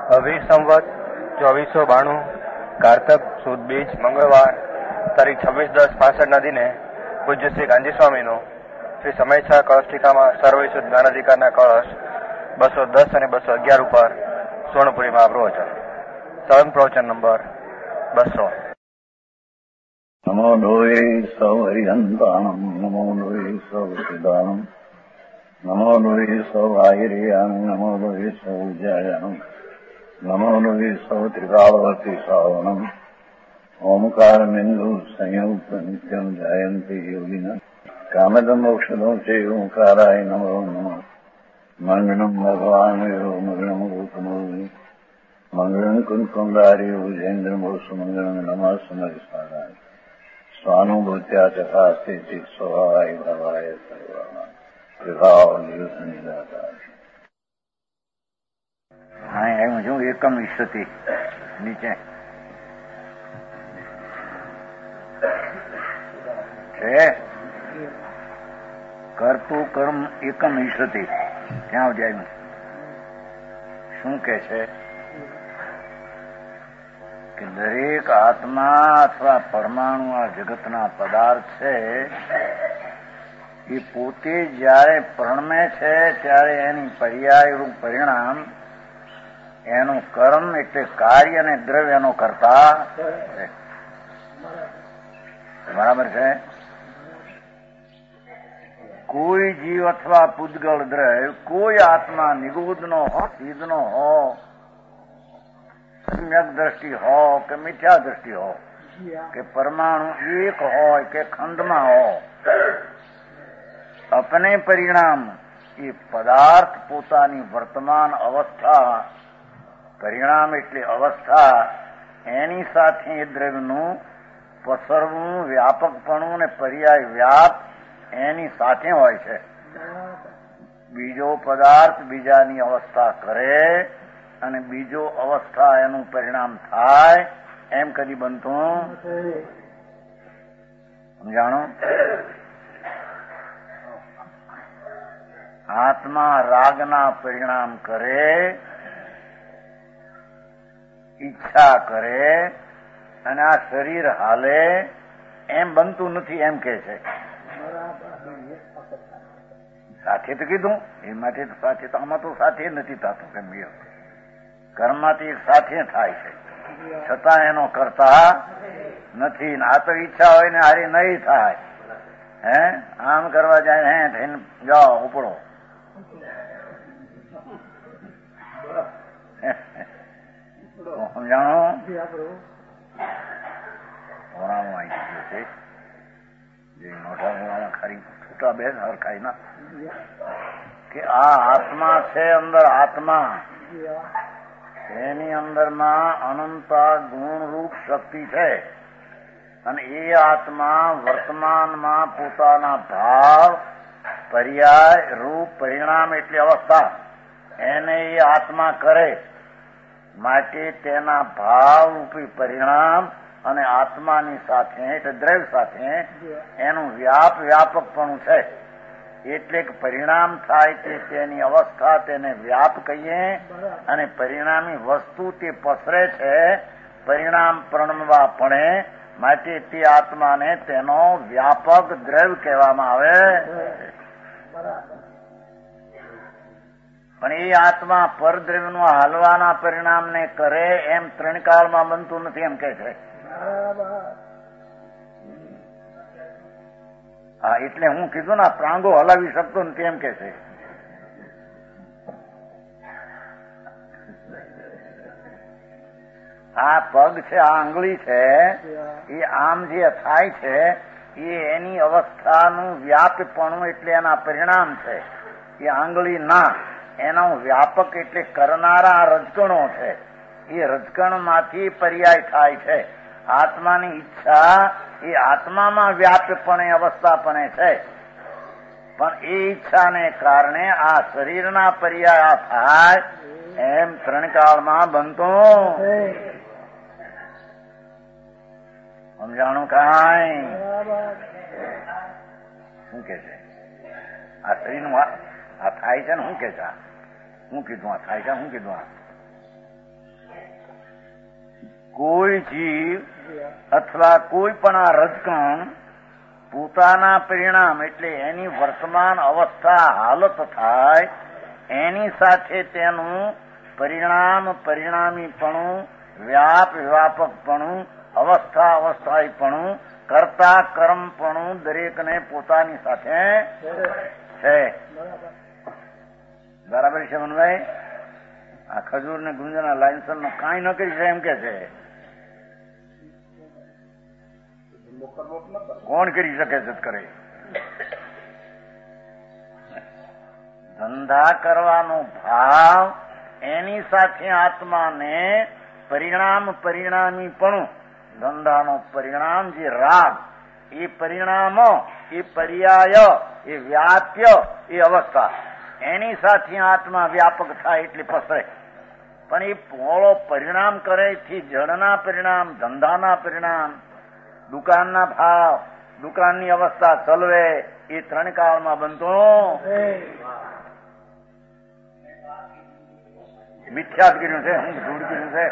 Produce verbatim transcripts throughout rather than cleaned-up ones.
અભી સંવત ચોવીસો બાણું કારતક સુદ બીજ મંગળવાર તારીખ છવ્વીસ દસ પાસઠ ના દિને પૂજ્ય શ્રી ગાંધી સ્વામીનો શ્રી સમયછા કળશ ટીકામાં સર્વવિશુદ્ધ જ્ઞાનાધિકારના કળશ બસો દસ અને બસો અગિયાર ઉપર સ્વર્ણપુરીમાં પ્રવચન સળંગ પ્રવચન નંબર બસો. નમો લોહે સૌ હરિહંતાણમ નમો લોહે સૌ સિદ્ધાણમ નમો લોહે સૌ આયર્યામ નમો લોહે સૌ જયામ નમો લોહે સૌ ત્રિકાળવતી શ્રાવણમ ઓમકાર બિંદુ સંયુક્ત નિત્યમ જયંતી યોગિના કામદમ મોક્ષદો છે ઓંકારાય નમો નમઃ મંગળમ ભગવાન મંગળમ ગૌતમો મંગળમ કુંકુંડારી ઉજેન્દ્રમો સુમંગળમ નમઃ સમરિસ્મરાય સ્વાનુભૂત્યા ચકાસ્તે સ્વભાવાય ભવાય સર્વમાં વિભાવ નિદાતા. હા એમ છું એકમ ઈષ્ટથી નીચે છે કરતું કર્મ એકમ ઈષ્ટથી ત્યાં જાય શું કે છે કે દરેક આત્મા અથવા પરમાણુ આ જગતના પદાર્થ છે એ પોતે જયારે પ્રણમે છે ત્યારે એની પર્યાયરૂપ પરિણામ એનું કર્મ એટલે કાર્ય અને દ્રવ્યનો કરતા છે. બરાબર છે. કોઈ જીવ અથવા પૂતગળ દ્રવ્ય કોઈ આત્મા નિગૂઢનો હો સિદ્ધનો હો સમ્યક દ્રષ્ટિ હો કે મિથ્યા દ્રષ્ટિ હો કે પરમાણુ એક હોય કે ખંડમાં હો અપને પરિણામ એ પદાર્થ પોતાની વર્તમાન અવસ્થા પરિણામ એટલે અવસ્થા એની સાથે એ દ્રવ્યનું પસરવું વ્યાપકપણું ને પર્યાય વ્યાપ એની સાથે હોય છે. બીજો પદાર્થ બીજાની અવસ્થા કરે અને બીજો અવસ્થા એનું પરિણામ થાય એમ કદી બનતું સમજાણો. આત્મા રાગના પરિણામ કરે ઈચ્છા કરે અને આ શરીર હાલે એમ બનતું નથી એમ કે છે. સાથે તો કીધું એ માટે સાથે તો આમાં તો સાથે નથી થતું કે બે કર્મમાંથી એક સાથે થાય છે છતાં એનો કરતા નથી. આ તો ઈચ્છા હોય ને હારી નહીં થાય. હે આમ કરવા જાય હે થઈને જાઓ ઉપડો સમજાણો. ઓરામાં આવી ગયો છે જે મોટા મોટામાં ખાલી છૂટા બે હરખાઈ ના કે આ આત્મા છે અંદર આત્મા એની અંદરમાં અનંતા ગુણરૂપ શક્તિ છે અને એ આત્મા વર્તમાનમાં પોતાના ભાવ પર્યાય રૂપ પરિણામ એટલે અવસ્થા એને એ આત્મા કરે માટે તેના ભાવ રૂપી પરિણામ અને આત્માની સાથે એટલે દ્રવ્ય સાથે એનું વ્યાપ વ્યાપકપણું છે. એટલે કે પરિણામ થાય તે તેની અવસ્થા તેને વ્યાપ કહીએ અને પરિણામી વસ્તુ તે પસરે છે પરિણામ પ્રણમવા પડે માટે તે આત્માને તેનો વ્યાપક દ્રવ્ય કહેવામાં આવે. પણ એ આત્મા પરદ્રવ્યનું હાલવાના પરિણામને કરે એમ ત્રણ કાળમાં બનતું નથી એમ કે છે. હા એટલે હું કીધું ને પ્રાંગો હલાવી શકતો નથી એમ કે છે. આ પગ છે આ આંગળી છે એ આમ જે થાય છે એ એની અવસ્થાનું વ્યાપપણું એટલે એના પરિણામ છે. એ આંગળી ના એનો વ્યાપક એટલે કરનારા રજકણો છે. એ રજકણમાંથી પર્યાય થાય છે. આત્માની ઈચ્છા એ આત્મામાં વ્યાપપણે અવસ્થાપણે છે પણ એ ઈચ્છાને કારણે આ શરીરના પર્યાય થાય એમ ત્રણ કાળમાં બનતું સમજાણું. કાંઈ શું કે છે આ શરીરનું આ થાય છે ને શું કે છે હું કીધું આ થાય છે હું કીધું આ કોઈ જીવ અથવા કોઈ પણ આ રજકણ પોતાના પરિણામ એટલે એની વર્તમાન અવસ્થા હાલત થાય એની સાથે તેનું પરિણામ પરિણામીપણું વ્યાપ વ્યાપકપણું અવસ્થા અવસ્થાયીપણું કરતા કર્મપણું દરેકને પોતાની સાથે છે. બરાબર છે મનભાઈ? આ ખજૂર ને ગુંજના લાયન્સન નો કાંઈ ન કરી છે એમ કે છે. કોણ કરી શકે છે? કરે ધંધા કરવાનો ભાવ એની સાથે આત્માને પરિણામ પરિણામીપણું ધંધાનો પરિણામ જે રાગ એ પરિણામો એ પર્યાય એ વ્યાપ્ય એ અવસ્થા એની સાથે આત્મા વ્યાપક થાય એટલે પસરે. પણ એ પોળો પરિણામ કરે થી જળના પરિણામ ધંધાના પરિણામ દુકાનના ભાવ દુકાનની અવસ્થા ચલવે એ ત્રણ કાળમાં બનતો મિથ્યાત કર્યું છે. હું ધૂળ કર્યું છે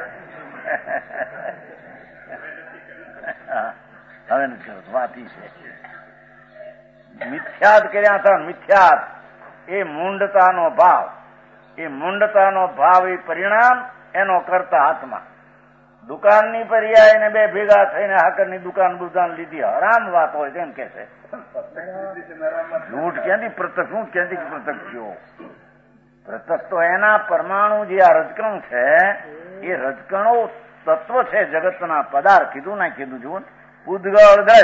હવે નથી વાતી છે. મિથ્યાત કર્યા હતા. મિથ્યાત એ મૂંડતાનો ભાવ એ મૂંડતાનો ભાવ એ પરિણામ એનો કરતા આત્મા. દુકાનની પર્યાય ને બે ભેગા થઈને હાકરની દુકાન બુદાન લીધી હરામ વાત હોય તેમ કે છે. લૂંટ ક્યાંથી પ્રત્યક્ષ શું ક્યાંથી પ્રત્યક્ષ થયો? પ્રત્યક્ષ તો એના પરમાણુ જે આ રજકણ છે એ રજકણો તત્વ છે જગતના પદાર્થ. કીધું ના કીધું જુઓ પૂદગળ દ્રવ્ય.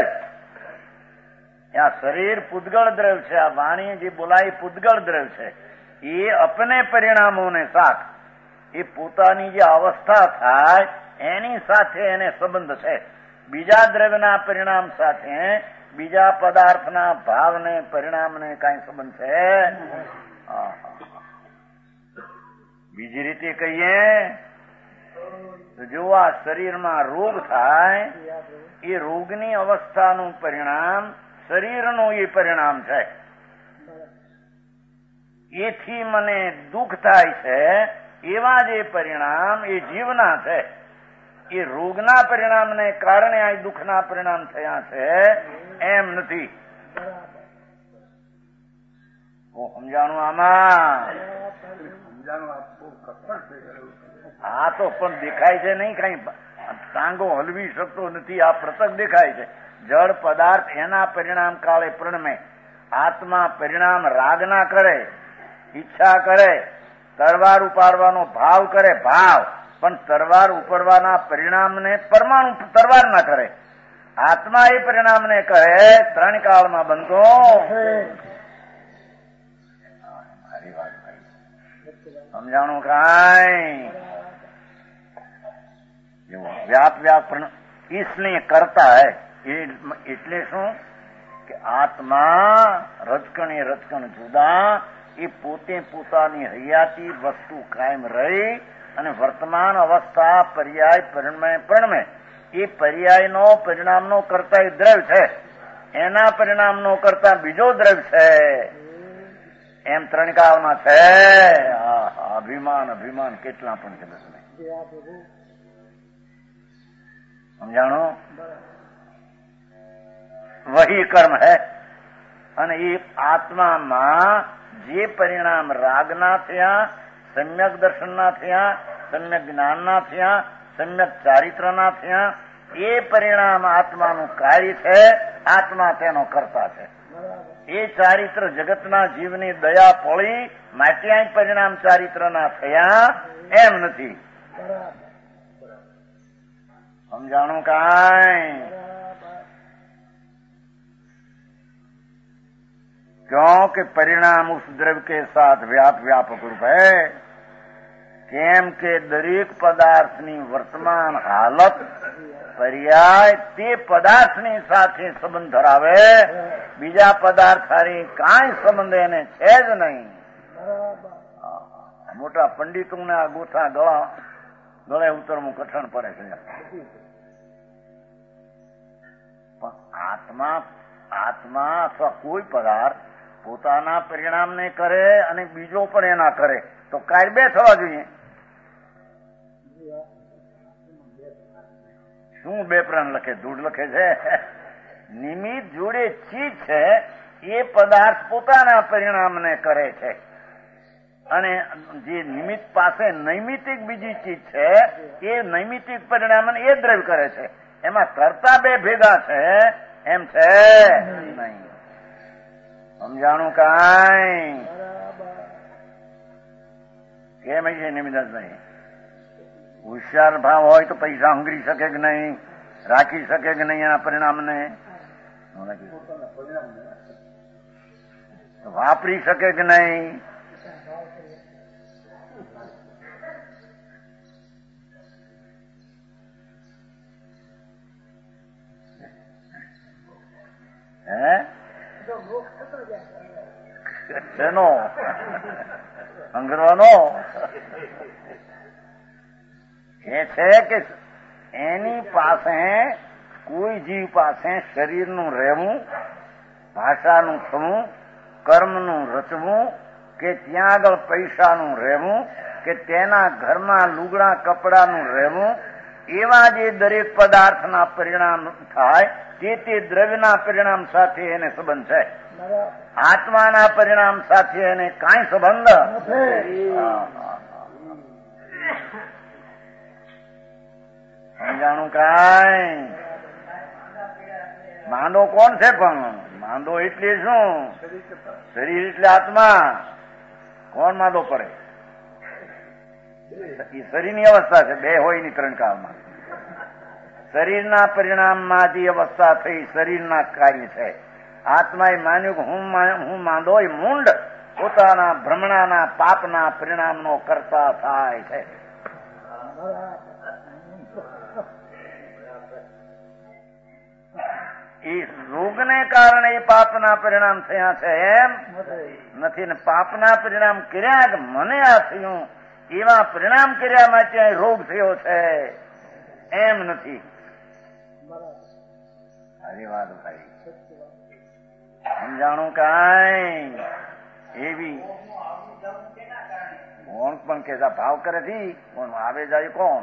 આ શરીર પૂદગળ દ્રવ્ય છે. આ વાણી જે બોલાય પૂદગળ દ્રવ્ય છે. એ અપને પરિણામોને સાથ એ પોતાની જે અવસ્થા થાય એની સાથે એને સંબંધ છે. બીજા દ્રવ્યના પરિણામ સાથે બીજા પદાર્થના ભાવને પરિણામને કઈ સંબંધ છે? બીજી રીતે કહીએ તો જો આ શરીરમાં રોગ થાય એ રોગની અવસ્થાનું પરિણામ શરીરનું એ પરિણામ છે. એથી મને દુઃખ થાય છે એવા જે પરિણામ એ જીવના છે. એ રોગના પરિણામને કારણે આ દુઃખના પરિણામ થયા છે એમ નથી. સમજાણું આમાં? આ તો પણ દેખાય છે નહીં કઈ ટાંગો હલવી શકતો નથી. આ પ્રતક દેખાય છે. જળ પદાર્થ એના પરિણામ કાળે પ્રણમે. આત્મા પરિણામ રાગના કરે ઈચ્છા કરે તરવાર ઉપાડવાનો ભાવ કરે ભાવ પણ તરવાર ઉપડવાના પરિણામને પરમાણુ તરવાર ના કરે. આત્મા એ પરિણામને કરે ત્રણ કાળમાં બનતો. મારી વાત સમજાણું કાંઈ? વ્યાપ વ્યાપ इसलिए करता है એટલે શું કે આત્મા રજકણ એ રજકણ જુદા એ પોતે પોતાની હયાતી વસ્તુ કાયમ રહી અને વર્તમાન અવસ્થા પર્યાય પરિણમે પરિણમે એ પર્યાયનો પરિણામનો કરતા એ દ્રવ્ય છે. એના પરિણામનો કરતા બીજો દ્રવ્ય છે. એમ ત્રણ કાળમાં છે. અભિમાન અભિમાન કેટલા પણ છે. સમજાણો? વહી કર્મ હૈ. અને એ આત્મામાં જે પરિણામ રાગના થયા સમ્યક દર્શનના થયા સમ્યક જ્ઞાનના થયા સમ્યક ચારિત્રના થયા એ પરિણામ આત્માનું કાર્ય છે. આત્મા તેનો કરતા છે. એ ચારિત્ર જગતના જીવની દયા પડી માટે પરિણામ ચારિત્રના થયા એમ નથી. સમજાણું કાંઈ? क्योंकि परिणाम उस द्रव्य के साथ व्याप व्यापक रूप है. કેમ કે દરેક પદાર્થની વર્તમાન હાલત પર્યાય તે પદાર્થની સાથે સંબંધ ધરાવે. બીજા પદાર્થ હારી કાંઈ સંબંધ એને છે જ નહીં. મોટા પંડિતોને આ ગોથા ગળા ગળે ઉતરવું કઠણ પડે છે. પણ આત્મા આત્મા અથવા કોઈ પદાર્થ પોતાના પરિણામને કરે અને બીજો પણ એના કરે તો કાર્ય બે થવા જોઈએ. શું બે પ્રાણ લખે? ધૂળ લખે છે. નિમિત્ત જોડે ચીજ છે, એ પદાર્થ પોતાના પરિણામને કરે છે, અને જે નિમિત્ત પાસે નૈમિતિક બીજી ચીજ છે, એ નૈમિતિક પરિણામને એ દ્રવ્ય કરે છે. એમાં કરતા બે ભેગા છે એમ છે નહીં. સમજાણું કાંઈ? કેમ છે નિમિદાસભાઈ? હોશિયાર ભાવ હોય તો પૈસા હંગરી શકે કે નહીં, રાખી શકે કે નહીં એના પરિણામને, વાપરી શકે કે નહીં? હે શેનો હંગરવાનો? એ છે કે એની પાસે, કોઈ જીવ પાસે શરીરનું રહેવું, ભાષાનું થવું, કર્મનું રચવું, કે ત્યાં આગળ પૈસાનું રહેવું, કે તેના ઘરમાં લુગડા કપડાનું રહેવું, એવા જે દરેક પદાર્થના પરિણામ થાય તે તે દ્રવ્યના પરિણામ સાથે એને સંબંધ છે. આત્માના પરિણામ સાથે એને કાંઈ સંબંધ સમજાણું કાંઈ? માંદો કોણ છે? પણ માંદો એટલે શું? શરીર એટલે આત્મા. કોણ માંદો પડે? એ શરીરની અવસ્થા છે, બે હોય ની ત્રણ કાળમાં. શરીરના પરિણામમાં જે અવસ્થા થઈ શરીરના કાર્ય છે. આત્માએ માન્યું કે હું હું માંદો, એ મૂંડ પોતાના ભ્રમણાના પાપના પરિણામનો કરતા થાય છે. એ રોગને કારણે એ પાપના પરિણામ થયા છે એમ નથી ને. પાપના પરિણામ કર્યા કે મને આ થયું, એવા પરિણામ કર્યા માટે રોગ થયો છે એમ નથી. સારી વાત ભાઈ, સમજાણું કાંઈ? એવી કોણ પણ કેતા ભાવ કરે છે, કોણ આવે જાય? કોણ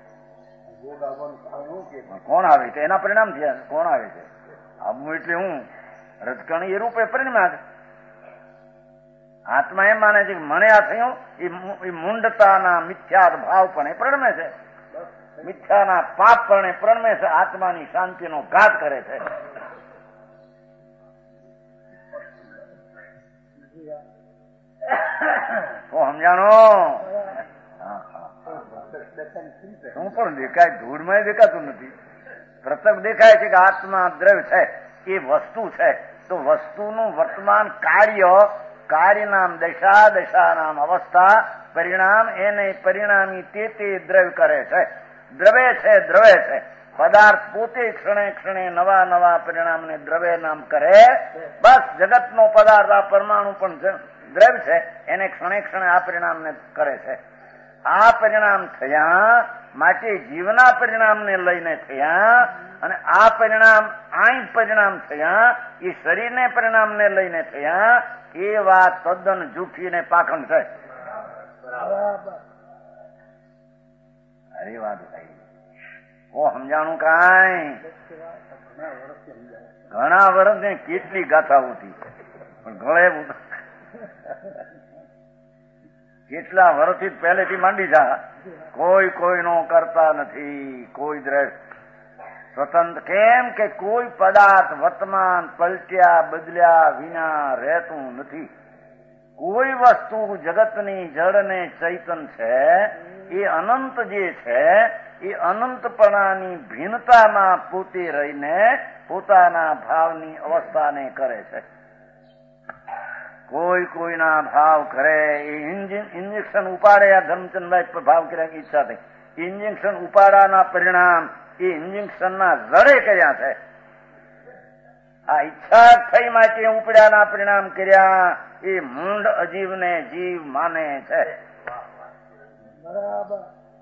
કોણ આવે છે? એના પરિણામ થયા. કોણ આવે છે? આવું એટલે હું રજકણી એ રૂપે પરિણામ. આત્મા એમ માને છે કે મને આ થયું, એ મૂંડતાના મિથ્યા ભાવ પણ એ પ્રણમે છે, મિથ્યાના પાપ પણ એ પ્રણમે છે, આત્માની શાંતિનો ઘાત કરે છે. તો સમજાણો? શું પણ દેખાય? ધૂળમાં દેખાતું નથી. પ્રત્યક્ષ દેખાય છે કે આત્મા દ્રવ્ય છે, એ વસ્તુ છે. તો વસ્તુનું વર્તમાન કાર્ય, કાર્યનામ દશા, દશાનામ અવસ્થા, પરિણામ, એને પરિણામી તે તે દ્રવ્ય કરે છે. દ્રવ્ય છે, દ્રવ્ય છે. પદાર્થ પોતે ક્ષણે ક્ષણે નવા નવા પરિણામને દ્રવ્ય નામ કરે. બસ જગતનો પદાર્થ આ પરમાણુ પણ દ્રવ્ય છે, એને ક્ષણે ક્ષણે આ પરિણામને કરે છે. આ પરિણામ થયા માટે જીવના પરિણામને લઈને થયા, અને આ પરિણામ આઈ પરિણામ થયા એ શરીરને પરિણામને લઈને થયા. એ વાત તદ્દન જૂઠીને પાખંડ છે. અરે વાત ભાઈ, ઓ સમજાણું કાંઈ? ઘણા વર્ષ ને કેટલી ગાથાઓ હતી, પણ ગળે કેટલા વર્ષથી પહેલેથી માંડી જા, કોઈ કોઈનો કરતા નથી. કોઈ દ્રષ્ટ સ્વતંત્ર. કેમ કે કોઈ પદાર્થ વર્તમાન પલટ્યા બદલ્યા વિના રહેતું નથી. કોઈ વસ્તુ જગતની જળ ને ચૈતન છે, એ અનંત જે છે એ અનંતપણાની ભિન્નતામાં પોતે રહીને પોતાના ભાવની અવસ્થાને કરે છે. કોઈ કોઈના ભાવ કરે. એ ઇન્જેક્શન ઉપાડે, આ ધર્મચંદભાઈ પર ભાવ કર્યા ઈચ્છા થઈ. ઇન્જેક્શન ઉપાડાના પરિણામ એ ઇન્જેક્શનના જડે કયા છે? આ ઈચ્છા થઈ માટે ઉપડ્યાના પરિણામ કર્યા. એ મૂંડ અજીવને જીવ માને છે. બરાબર.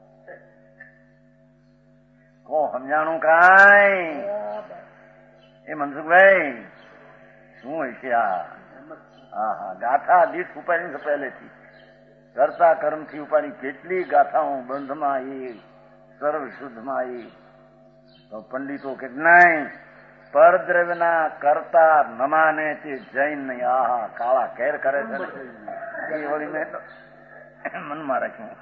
કો સમજાણું કાંઈ? એ મનસુખભાઈ શું હોય છે આ? હા હા, ગાથા દીઠ ઉપાડી છે પહેલેથી. કરતા કર્મથી ઉપાડી કેટલી ગાથાઓ બંધમાં એ, સર્વ શુદ્ધમાં એ. તો પંડિતો કે નહીં, પરદ્રવ્યના કરતા ન માને તે જૈન નહીં. આહા, કાળા ઘેર કરે છે ને એ વળી મેં મનમાં રાખ્યું.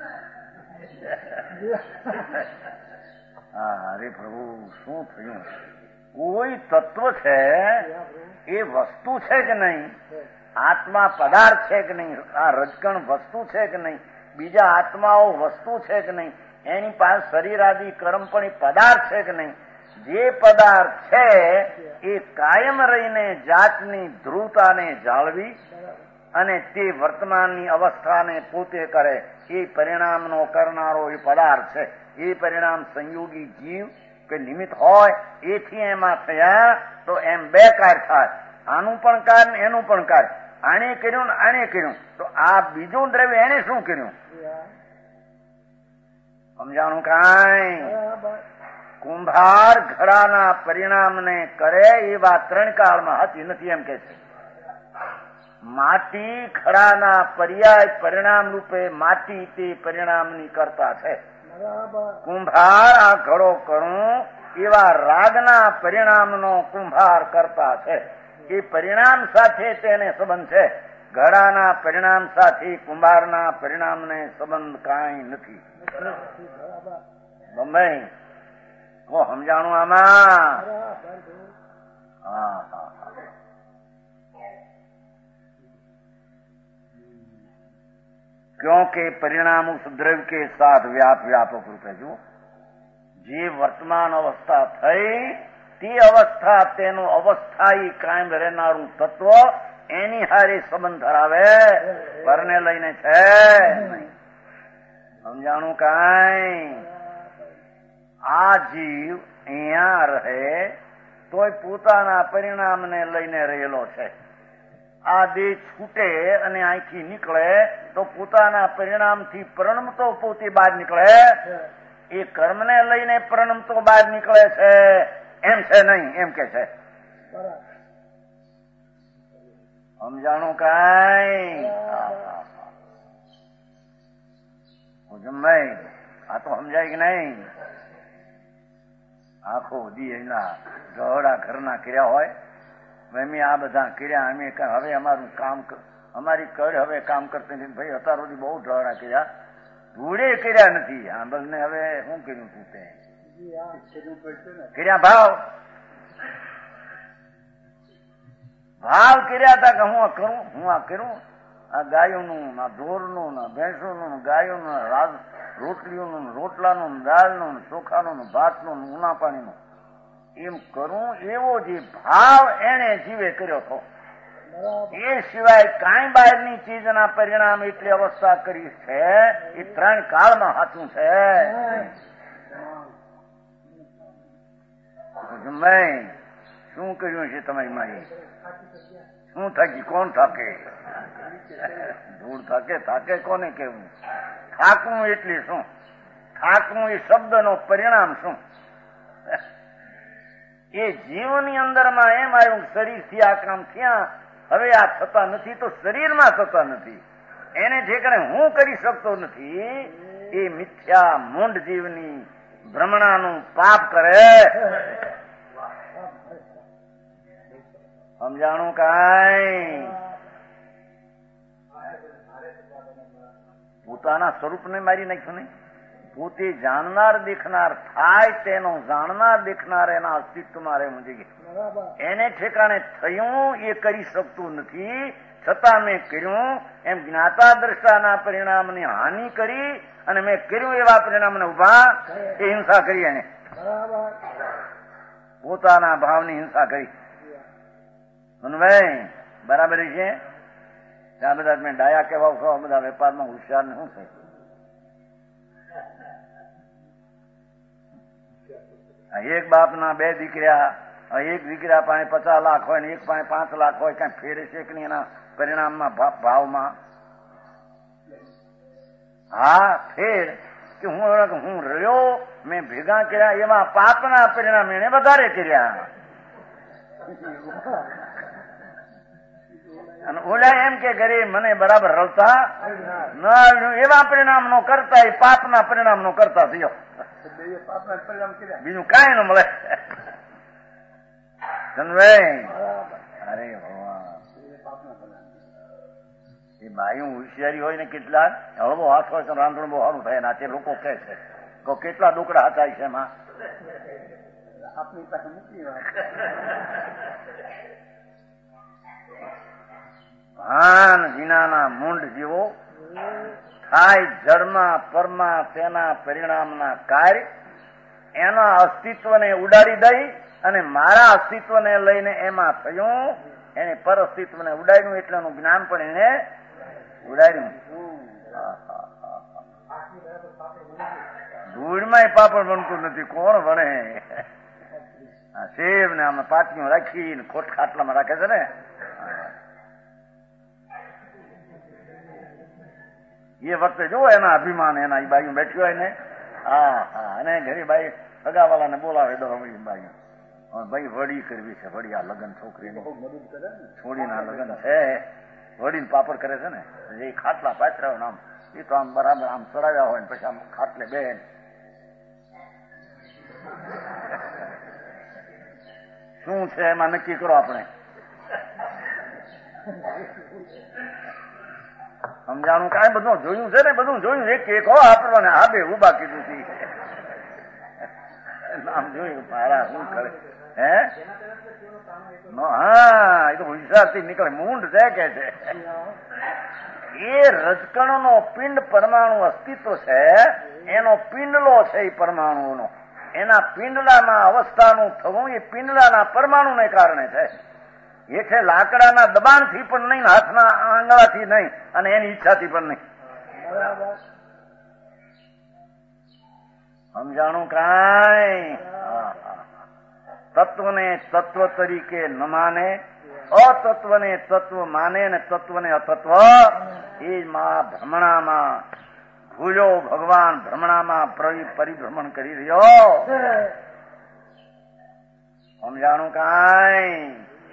હા, અરે પ્રભુ શું થયું? કોઈ તત્વ છે એ વસ્તુ છે કે નહીં? આત્મા પદાર્થ છે કે નહીં? આ રજકણ વસ્તુ છે કે નહીં? બીજા આત્માઓ વસ્તુ છે કે નહીં? એની પાસે શરીર આદિ કર્મ પણ એ પદાર્થ છે કે નહીં? જે પદાર્થ છે એ કાયમ રહીને જાતની ધ્રુવતાને જાળવી અને તે વર્તમાનની અવસ્થાને પોતે કરે એ પરિણામનો કરનારો એ પદાર્થ છે. એ પરિણામ સંયોગી જીવ કે નિમિત્ત હોય એથી એમાં થયા તો એમ બે કાર્ય થાય, આનું પણ કાર્ય ને એનું પણ કાર્ય. આણે કર્યું ને આણે કર્યું તો આ બીજું દ્રવ્ય એને શું કર્યું? સમજાણું કાંઈ? કુંભાર ઘડાના પરિણામને કરે એ વાત ત્રણ કાળમાં હતી નથી એમ કે છે. માટી ખડાના પર્યાય પરિણામ રૂપે માટી તે પરિણામની કરતા છે. કુંભાર આ ઘડો કરું એવા રાગના પરિણામનો કુંભાર કરતા છે. એ પરિણામ સાથે તેને સંબંધ છે. ઘડાના પરિણામ સાથે કુંભારના પરિણામને સંબંધ કાંઈ નથી. બમ્બઈ કો સમજાણું આમાં? હા હા હા. क्योंकि परिणाम उस द्रव्य के साथ व्याप व्यापक रूपे जो જે વર્તમાન અવસ્થા થઈ તે અવસ્થા તેનું અવસ્થાયી કાયમ રહેનારું તત્વ એની હારે સંબંધ ધરાવે, પરને લઈને છે નહીં. સમજાણું કાંઈ? આ જીવ અહીંયા રહે તોય પોતાના પરિણામને લઈને રહેલો છે. આ દેહ છૂટે અને અહીંથી નીકળે તો પોતાના પરિણામથી પરિણમતો પોતે બહાર નીકળે. એ કર્મને લઈને પરિણમતો બહાર નીકળે છે એમ છે નહીં, એમ કે છે. સમજાણું કાંઈ? જમાઈ આ તો સમજાય કે નહીં? આખો દી એના ગહડા ઘરના કર્યા હોય, અમે આ બધા કર્યા, અમે હવે અમારું કામ અમારી કડ હવે કામ કરતી નથી. ભાઈ અત્યાર સુધી બહુ ઢળા કર્યા, ધૂળે કર્યા નથી. આ બલને હવે શું કર્યું તું તે કર્યા? ભાવ ભાવ કર્યા હતા કે હું આ કરું, હું આ કરું. આ ગાયોનું, આ ઢોરનું, ભેંસોનું, ગાયોનું, રોટલીઓનું, રોટલાનું, દાળનું, ચોખાનું, ભાતનું, ઉના પાણીનું એમ કરું. એવો જે ભાવ એને જીવે કર્યો હતો એ સિવાય કાંઈ બહારની ચીજના પરિણામ એટલી અવસ્થા કરી છે એ ત્રણ કાળમાં સાચું છે. શું કર્યું છે તમારી મારી? શું થાકી? કોણ થાકે? ધૂળ થાકે? થાકે કોને કેવું? થાકવું એટલે શું? થાકવું એ શબ્દનો પરિણામ શું? એ જીવની અંદરમાં એમ આવ્યું શરીરથી આ કામ થયા, હવે આ થતા નથી તો શરીરમાં થતા નથી. એને જે કરે હું કરી શકતો નથી એ મિથ્યા મૂંડ જીવની ભ્રમણાનું પાપ કરે. સમજાણું કાંઈ? પોતાના સ્વરૂપને મારી નાખ્યું નહીં. પોતે જાણનાર દેખનાર થાય તેનો જાણનાર દેખનાર એના અસ્તિત્વમાં રહેવું જોઈએ. એને ઠેકાણે થયું એ કરી શકતું નથી, છતાં મેં કર્યું એમ જ્ઞાતા દ્રષ્ટાના પરિણામની હાનિ કરી અને મેં કર્યું એવા પરિણામને ઉભા એ હિંસા કરી. એને પોતાના ભાવની હિંસા કરી. ભાઈ બરાબર છે. ત્યાં બધા મેં ડાયા કહેવા છો, બધા વેપારમાં હોશિયાર ને શું છે? એક બાપના બે દીકરા, એક દીકરા પાસે પચાસ લાખ હોય ને એક પાસે પાંચ લાખ હોય, કઈ ફેરે છે કે નહીં એના પરિણામમાં ભાવમાં? હા ફેર કે હું હું રહ્યો મેં ભેગા કર્યા એવા પાપના પરિણામ એને વધારે કર્યા. અને ઓલા એમ કે ઘરે મને બરાબર રળતા ન આવ્યું, એવા પરિણામ નો કરતા એ પાપના પરિણામ નો કરતા થયો, બીજું કાંઈ ન મળે. અરે ભગવાન, એ બાયું હોશિયારી હોય ને કેટલા હળવો હાથ હોય તો રાંધણ બહુ સારું થાય. નાચે લોકો કે છે તો કેટલા ડોકરા હચાય છે એમાં. આપણી પાસે મૂકી ભાન વિનાના મૂંડ જેવો થાય જળમાં પરમાં તેના પરિણામના કાર્ય એના અસ્તિત્વને ઉડાડી દઈ અને મારા અસ્તિત્વને લઈને એમાં થયું, એને પર અસ્તિત્વને ઉડાડ્યું એટલે એનું જ્ઞાન પણ એને ઉડાડ્યું. ધૂળમાં પાપડ બનતું નથી, કોણ ભણે? સેબ ને આમાં પાટીઓ રાખીને ખોટ ખાટલામાં રાખે છે ને. એ વખતે જુઓ એના અભિમાન, એના એ બાયું બેઠી હોય ને, હા હા, અને ઘરે બાઈ સગાવાળાને બોલાવે દો બાયું, ભાઈ વડી કરવી છે, વડી આ લગ્ન છોકરીને છોડીના લગ્ન છે, વડીને પાપડ કરે છે ને, એ ખાટલા પાછળ હોય આમ, એ તો આમ બરાબર આમ ચડાવ્યા હોય ને પછી આમ ખાટલે બેન શું છે એમાં નક્કી કરો આપણે. સમજાણું કાંઈ બધું જોયું છે ને, બધું જોયું. એક એક હો આપણને આ બે ઉભા કીધું છે, નામ જોયું મારા શું કરે હે. હા, એ તો વિચારથી નીકળે, મૂંડ છે કે છે. એ રજકણનો પિંડ પરમાણુ અસ્તિત્વ છે, એનો પિંડલો છે એ પરમાણુનો, એના પિંડલાના અવસ્થાનું થવું એ પિંડલાના પરમાણુને કારણે છે. એ છે લાકડાના દબાણથી પણ નહીં, હાથના આંગળાથી નહીં, અને એની ઈચ્છાથી પણ નહીં. સમજાણું કાંઈ? તત્વને તત્વ તરીકે ન માને, અતત્વને તત્વ માને ને તત્વને અતત્વ, એ માં ભ્રમણામાં ભૂલ્યો. ભગવાન ભ્રમણામાં પરિભ્રમણ કરી રહ્યો. સમજાણું કાંઈ?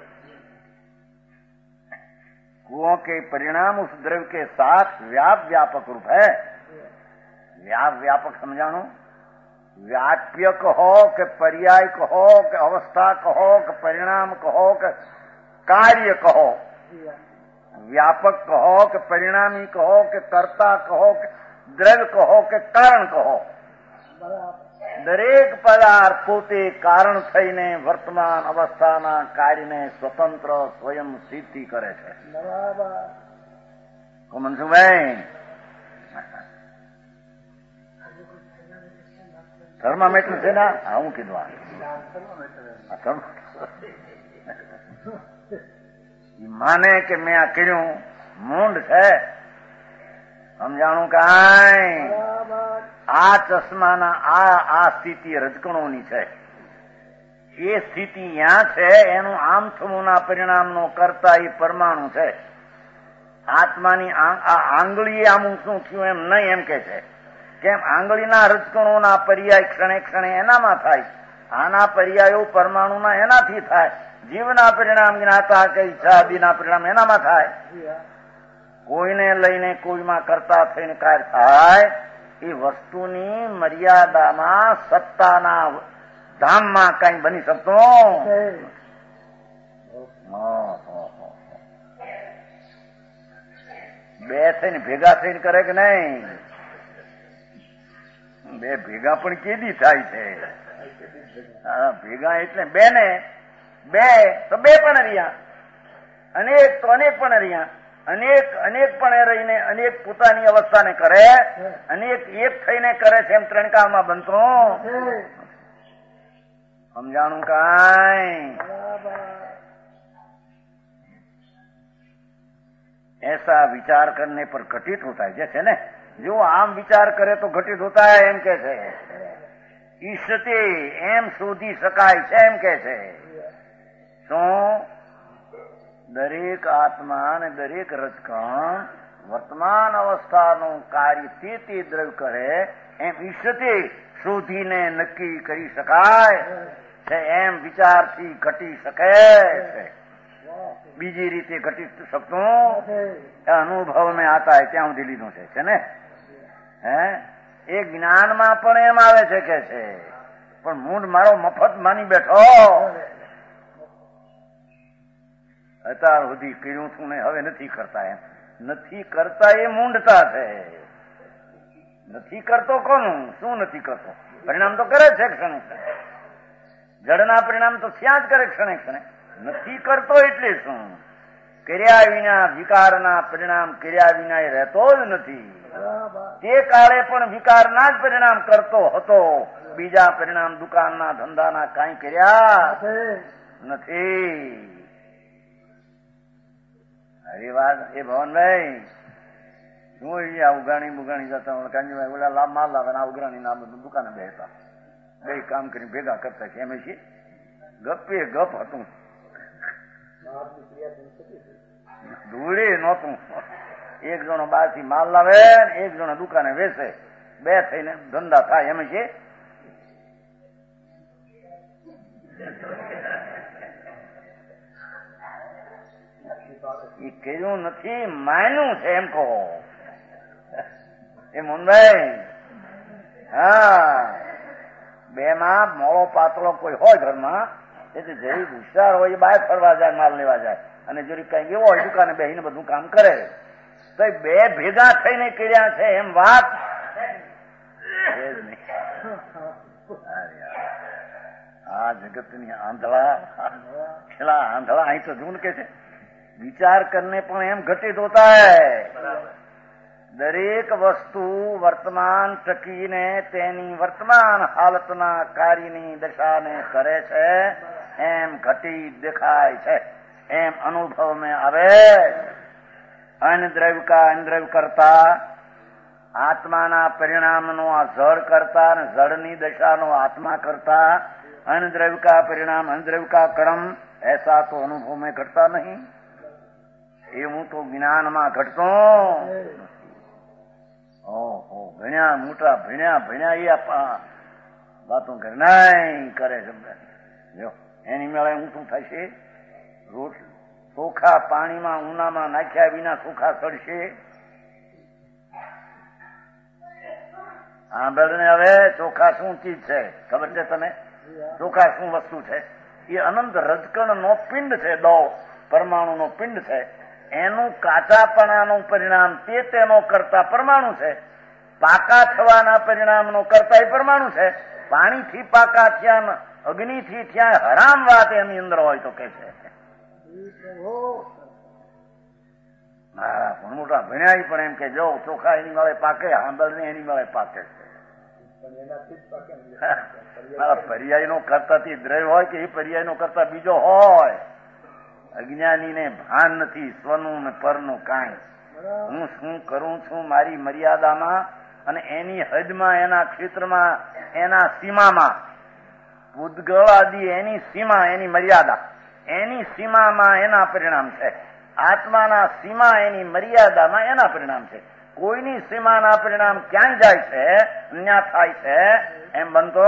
कुओं के परिणाम उस द्रव्य के साथ व्याप व्यापक रूप है. व्याप व्यापक समझाणो, व्याप्य कहो કે पर्याय कहो કે अवस्था कहो કે परिणाम कहो કે कार्य कहो, व्यापक कहो કે परिणामी कहो કે कर्ता कहो કે દ્રવ્ય કહો કે કારણ કહો, દરેક પદાર્થ પોતે કારણ થઈને વર્તમાન અવસ્થાના કાર્યને સ્વતંત્ર સ્વયં સિદ્ધિ કરે છે. બરાબર મનસુખભાઈ, થર્મામીટર છે ને? હા, હું કીધું માને કે મેં આ કર્યું, મૂંડ છે. સમજાણું કાંઈ? આ ચશ્માના આ આ સ્થિતિ રજકણોની છે. એ સ્થિતિ ત્યાં છે, એનું આમ થવુંના પરિણામનો કરતા એ પરમાણુ છે. આત્માની આંગળી આમું શું થયું એમ નહીં, એમ કે છે. કેમ? આંગળીના રજકણોના પર્યાય ક્ષણે ક્ષણે એનામાં થાય, આના પર્યાયો પરમાણુના એનાથી થાય. જીવના પરિણામ જ્ઞાતા કે ઈચ્છા આદિના પરિણામ એનામાં થાય. કોઈને લઈને કોઈમાં કરતા થઈને કાર્ય થાય, એ વસ્તુની મર્યાદામાં સત્તાના ધામમાં કઈ બની શકતો. બે થઈને ભેગા થઈને કરે કે નહીં? બે ભેગા પણ કેદી થાય છે? ભેગા એટલે બે ને બે તો બે પણ રહ્યા, અનેક તો અનેક પણ રહ્યા, અનેક અનેક પણ રહીને અનેક પોતાની અવસ્થાને કરે, અનેક એક થઈને કરે છે, એમ ત્રણ કાળમાં બનતો. સમજાણું કાંઈ? ऐसा विचार करने पर घटित होता है. जैसे ने जो आम विचार करे तो घटित होता है, एम के છે. ઈષ્ટતે એમ શોધી શકાય છે, એમ કે છે. શું? દરેક આત્મા અને દરેક રજકણ વર્તમાન અવસ્થાનું કાર્ય તે તે દ્રવ્ય કરે એમ ઈષ્ટતે શોધીને નક્કી કરી શકાય છે, એમ વિચારથી ઘટી શકે છે. બીજી રીતે ઘટી શકતું અનુભવ મેં આતા હે ત્યાં સુધી લીધું છે છે ને હે એ જ્ઞાનમાં પણ એમ આવે છે કે છે પણ મૂંડ મારો મફત માની બેઠો અત્યાર સુધી કર્યું છું ને હવે નથી કરતા એમ નથી કરતા એ મૂંડતા છે નથી કરતો કોનું શું નથી કરતો પરિણામ તો કરે છે ક્ષણે જડના પરિણામ તો થયા જ કરે ક્ષણે ક્ષણે નથી કરતો એટલે શું કર્યા વિના વિકારના પરિણામ કર્યા વિના એ રહેતો જ નથી તે કાળે પણ વિકારના જ પરિણામ કરતો હતો બીજા પરિણામ દુકાનના ધંધાના કાંઈ કર્યા નથી અરે વાત એ ભવનભાઈ શું અહીંયા ઉગાણી બુગાણી જતા કાંજીભાઈ ઓલા લાભ માલ લાવે આ ઉઘરાણી ના બધું દુકાને બેસતા બે કામ કરીને ભેગા કરતા છે એમ છીએ ગપે ગપ હતું ધૂળે નહોતું એક જણો બહારથી માલ લાવે એક જણો દુકાને વેચે બે થઈને ધંધા થાય એમ છે એ કર્યું નથી માન્યું છે એમ કહો એ મુંબઈ હા બે માં મોળો પાતળો કોઈ હોય ઘરમાં એટલે જેવી હુશિયાર હોય એ બહાર ફરવા જાય માલ લેવા જાય અને જરી કઈ એવો હોય દુકાને બેસીને બધું કામ કરે તો બે ભેગા થઈને કર્યા છે એમ વાત આ જગતની આંધળા પેલા આંધળા અહીં તો જૂન કે છે વિચાર કરને પણ એમ ઘટિત હોતા હૈ દરેક વસ્તુ વર્તમાન ટકીને તેની વર્તમાન હાલતના કાર્યની દશાને કરે છે એમ ઘટી દેખાય છે એમ અનુભવ મેં આવે અનદ્રવ્ય કા અનદ્રવ્ય કરતા આત્માના પરિણામનો આ જળ કરતા અને જળની દશાનો આત્મા કરતા અનદ્રવ્ય કા પરિણામ અનદ્રવ્ય કા કર્મ ऐसा तो अनुभव में घटता नहीं એવું તો જ્ઞાનમાં ઘટતો ઓહો ભણ્યા મોટા ભણ્યા ભણ્યા એ આપા વાતો ઘરના કરે છે જો એની મેળે હું શું થશે રોટ ચોખા પાણીમાં ઉનામાં નાખ્યા વિના ચોખા સડશે સાંભળ ને હવે ચોખા શું ચીજ છે ખબર છે તને ચોખા શું વસ્તુ છે એ અનંત રજકણ નો પિંડ છે દો પરમાણુ નો પિંડ છે એનું કાચાપણાનું પરિણામ તે તેનો કરતા પરમાણુ છે પાકા થવાના પરિણામનો કરતા એ પરમાણુ છે પાણીથી પાકા થયા અગ્નિથી થયા હરામ વાત એની અંદર હોય તો કે છે મારા પણ મોટા ભણ્યા પણ એમ કે જો ચોખા એની મળે પાકે આંબળ ને એની મળે પાકે છે પર્યાય નો કરતાથી દ્રવ્ય હોય કે એ પર્યાય નો કરતા બીજો હોય અજ્ઞાની ને ભાન નથી સ્વનું ને પરનું કાંઈ હું શું કરું છું મારી મર્યાદામાં અને એની હદમાં એના ક્ષેત્રમાં એના સીમામાં પૂતગળ આદિ એની સીમા એની મર્યાદા એની સીમામાં એના પરિણામ છે આત્માના સીમા એની મર્યાદામાં એના પરિણામ છે કોઈની સીમાના પરિણામ ક્યાંય જાય છે ન્યા થાય છે એમ બનતો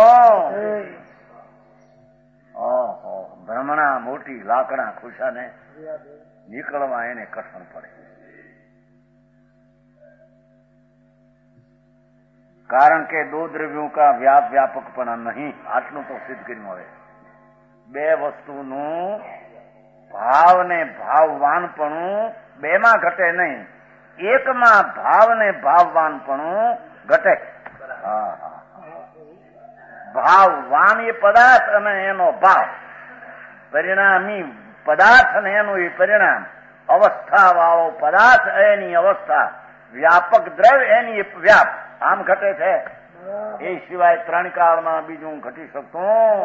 ઓહો ભ્રમણા મોટી લાકડા ખુશાને નીકળવા એને કઠણ પડે કારણ કે દો દ્રવ્યો કા વ્યાપ વ્યાપકપણા નહીં આટલું તો સિદ્ધ કર્યું હવે બે વસ્તુનું ભાવ ને ભાવવાનપણું બેમાં ઘટે નહીં એકમાં ભાવ ને ભાવવાનપણું ઘટે હા હા ભાવવાન એ પદાર્થ અને એનો ભાવ પરિણામી પદાર્થ અને એનું એ પરિણામ અવસ્થા વાળો પદાર્થ એની અવસ્થા વ્યાપક દ્રવ્ય એની વ્યાપ આમ ઘટે છે એ સિવાય ત્રણ કાળમાં બીજું ઘટી શકતું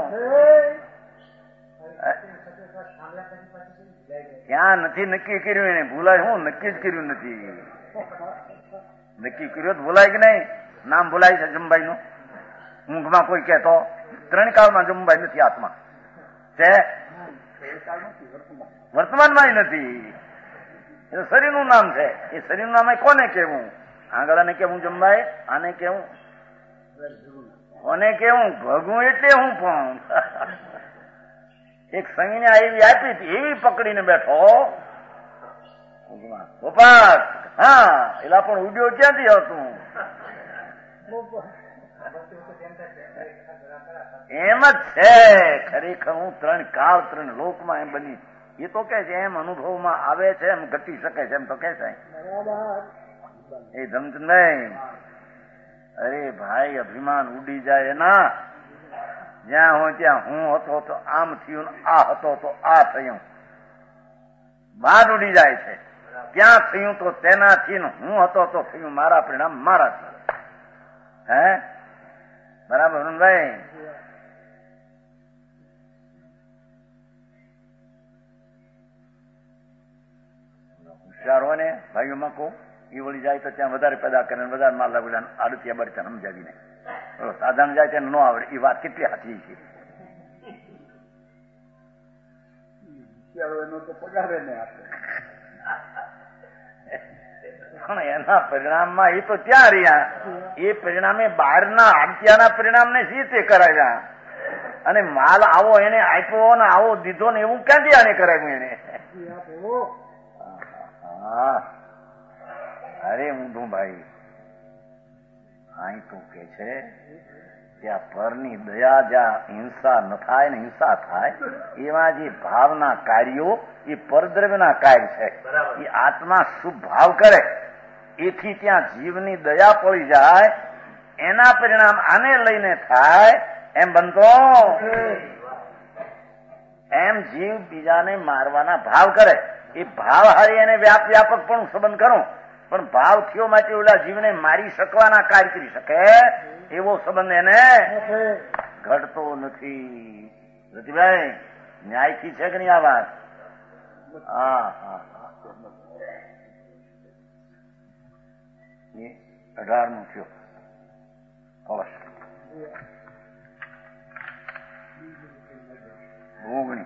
ક્યાં નથી નક્કી કર્યું એને ભૂલાય હું નક્કી જ કર્યું નથી નક્કી કર્યું તો ભૂલાય કે નહીં નામ ભૂલાય છે જમભાઈ નું ઊંઘમાં કોઈ કહેતો ત્રણ કાળમાં જમભાઈ નથી આત્મા છે વર્તમાનમાં નથી એ શરીરનું નામ છે એ શરીરનું નામ કોને કેવું આંગળાને કેવું જમભાઈ આને કેવું કોને કેવું ભગવું એટલે હું પણ એક સંજ્ઞા એવી આપી હતી, એવી પકડીને બેઠો ગોપાલ. હા, એલા પણ ઉડ્યો ક્યાંથી હતું? એમ જ છે ખરેખર. હું ત્રણ કાળ ત્રણ લોકમાં એમ બની, એ તો કે છે એમ અનુભવમાં આવે છે, એમ ઘટી શકે છે, એમ તો કે છે એ ધમત નહીં. અરે ભાઈ, અભિમાન ઉડી જાય એના. જ્યાં હોય ત્યાં હું હતો તો આમ થયું, આ હતો તો આ થયું, બાદ ઉડી જાય છે. ત્યાં થયું તો તેનાથી, હું હતો તો થયું, મારા પરિણામ મારા થયું. હે બરાબર ભાઈ? હોશિયારો ને ભાઈઓમાં કહું, એ વળી જાય તો ત્યાં વધારે પેદા કરે, વધારે માલ લાવી આડતિયા બળતા સમજાવીને. સાધારણ જાય ત્યાં ન આવડે. એ વાત કેટલી સાચી છે. પણ એના પરિણામમાં એ તો ત્યાં રહ્યા. એ પરિણામે બહારના આડતિયાના પરિણામને સી રીતે કરાવ્યા? અને માલ આવો એને આપ્યો ને આવો દીધો ને એવું ક્યાંથી આને કરાવ્યું એને? હા, અરે ઊંધું ભાઈ. અહીં તો કે છે ત્યાં પરની દયા, જ્યાં હિંસા ન થાય ને હિંસા થાય, એવા જે ભાવના કાર્યો એ પરદ્રવ્યના કાર્ય છે. એ આત્મા શુભ ભાવ કરે, એથી ત્યાં જીવની દયા પડી જાય, એના પરિણામ આને લઈને થાય. એમ બનતો એમ જીવ બીજાને મારવાના ભાવ કરે, એ ભાવ હારી એને વ્યાપ વ્યાપક પણ સંબંધ કરું, પણ ભાવ થયો માટે ઓલા જીવને મારી શકવાના કાર્ય કરી શકે એવો સંબંધ એને ઘટતો નથી. રતિભાઈ, ન્યાયથી છે કે નહીં આ વાત? હા હા એ અઢાર નું થયો કળશ ઓગણી.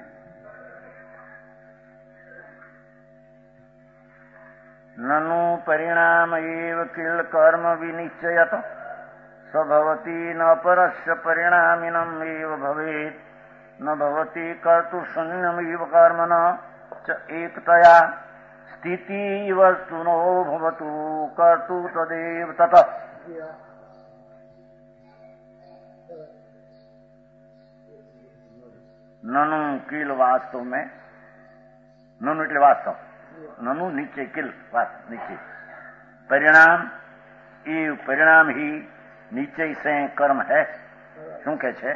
નનુ પરિણામ એવ કિલ કર્મ વિનિશ્ચયત સભવતી ન પરસ્ય પરિણામિનમ એવ ભવેત ન ભવતી કર્તુ શૂન્યમિવ કર્મન ચ એકતયા સ્થિતિ વસ્તુનો ભવતુ કર્તુ તદેવ તત. નનુ કિલ વાસ્તવ में, નનુ એટલે વાસ્તવ, ननु नीचे किल बात नीचे परिणाम, ये परिणाम ही निश्चय से कर्म है. શું કે છે?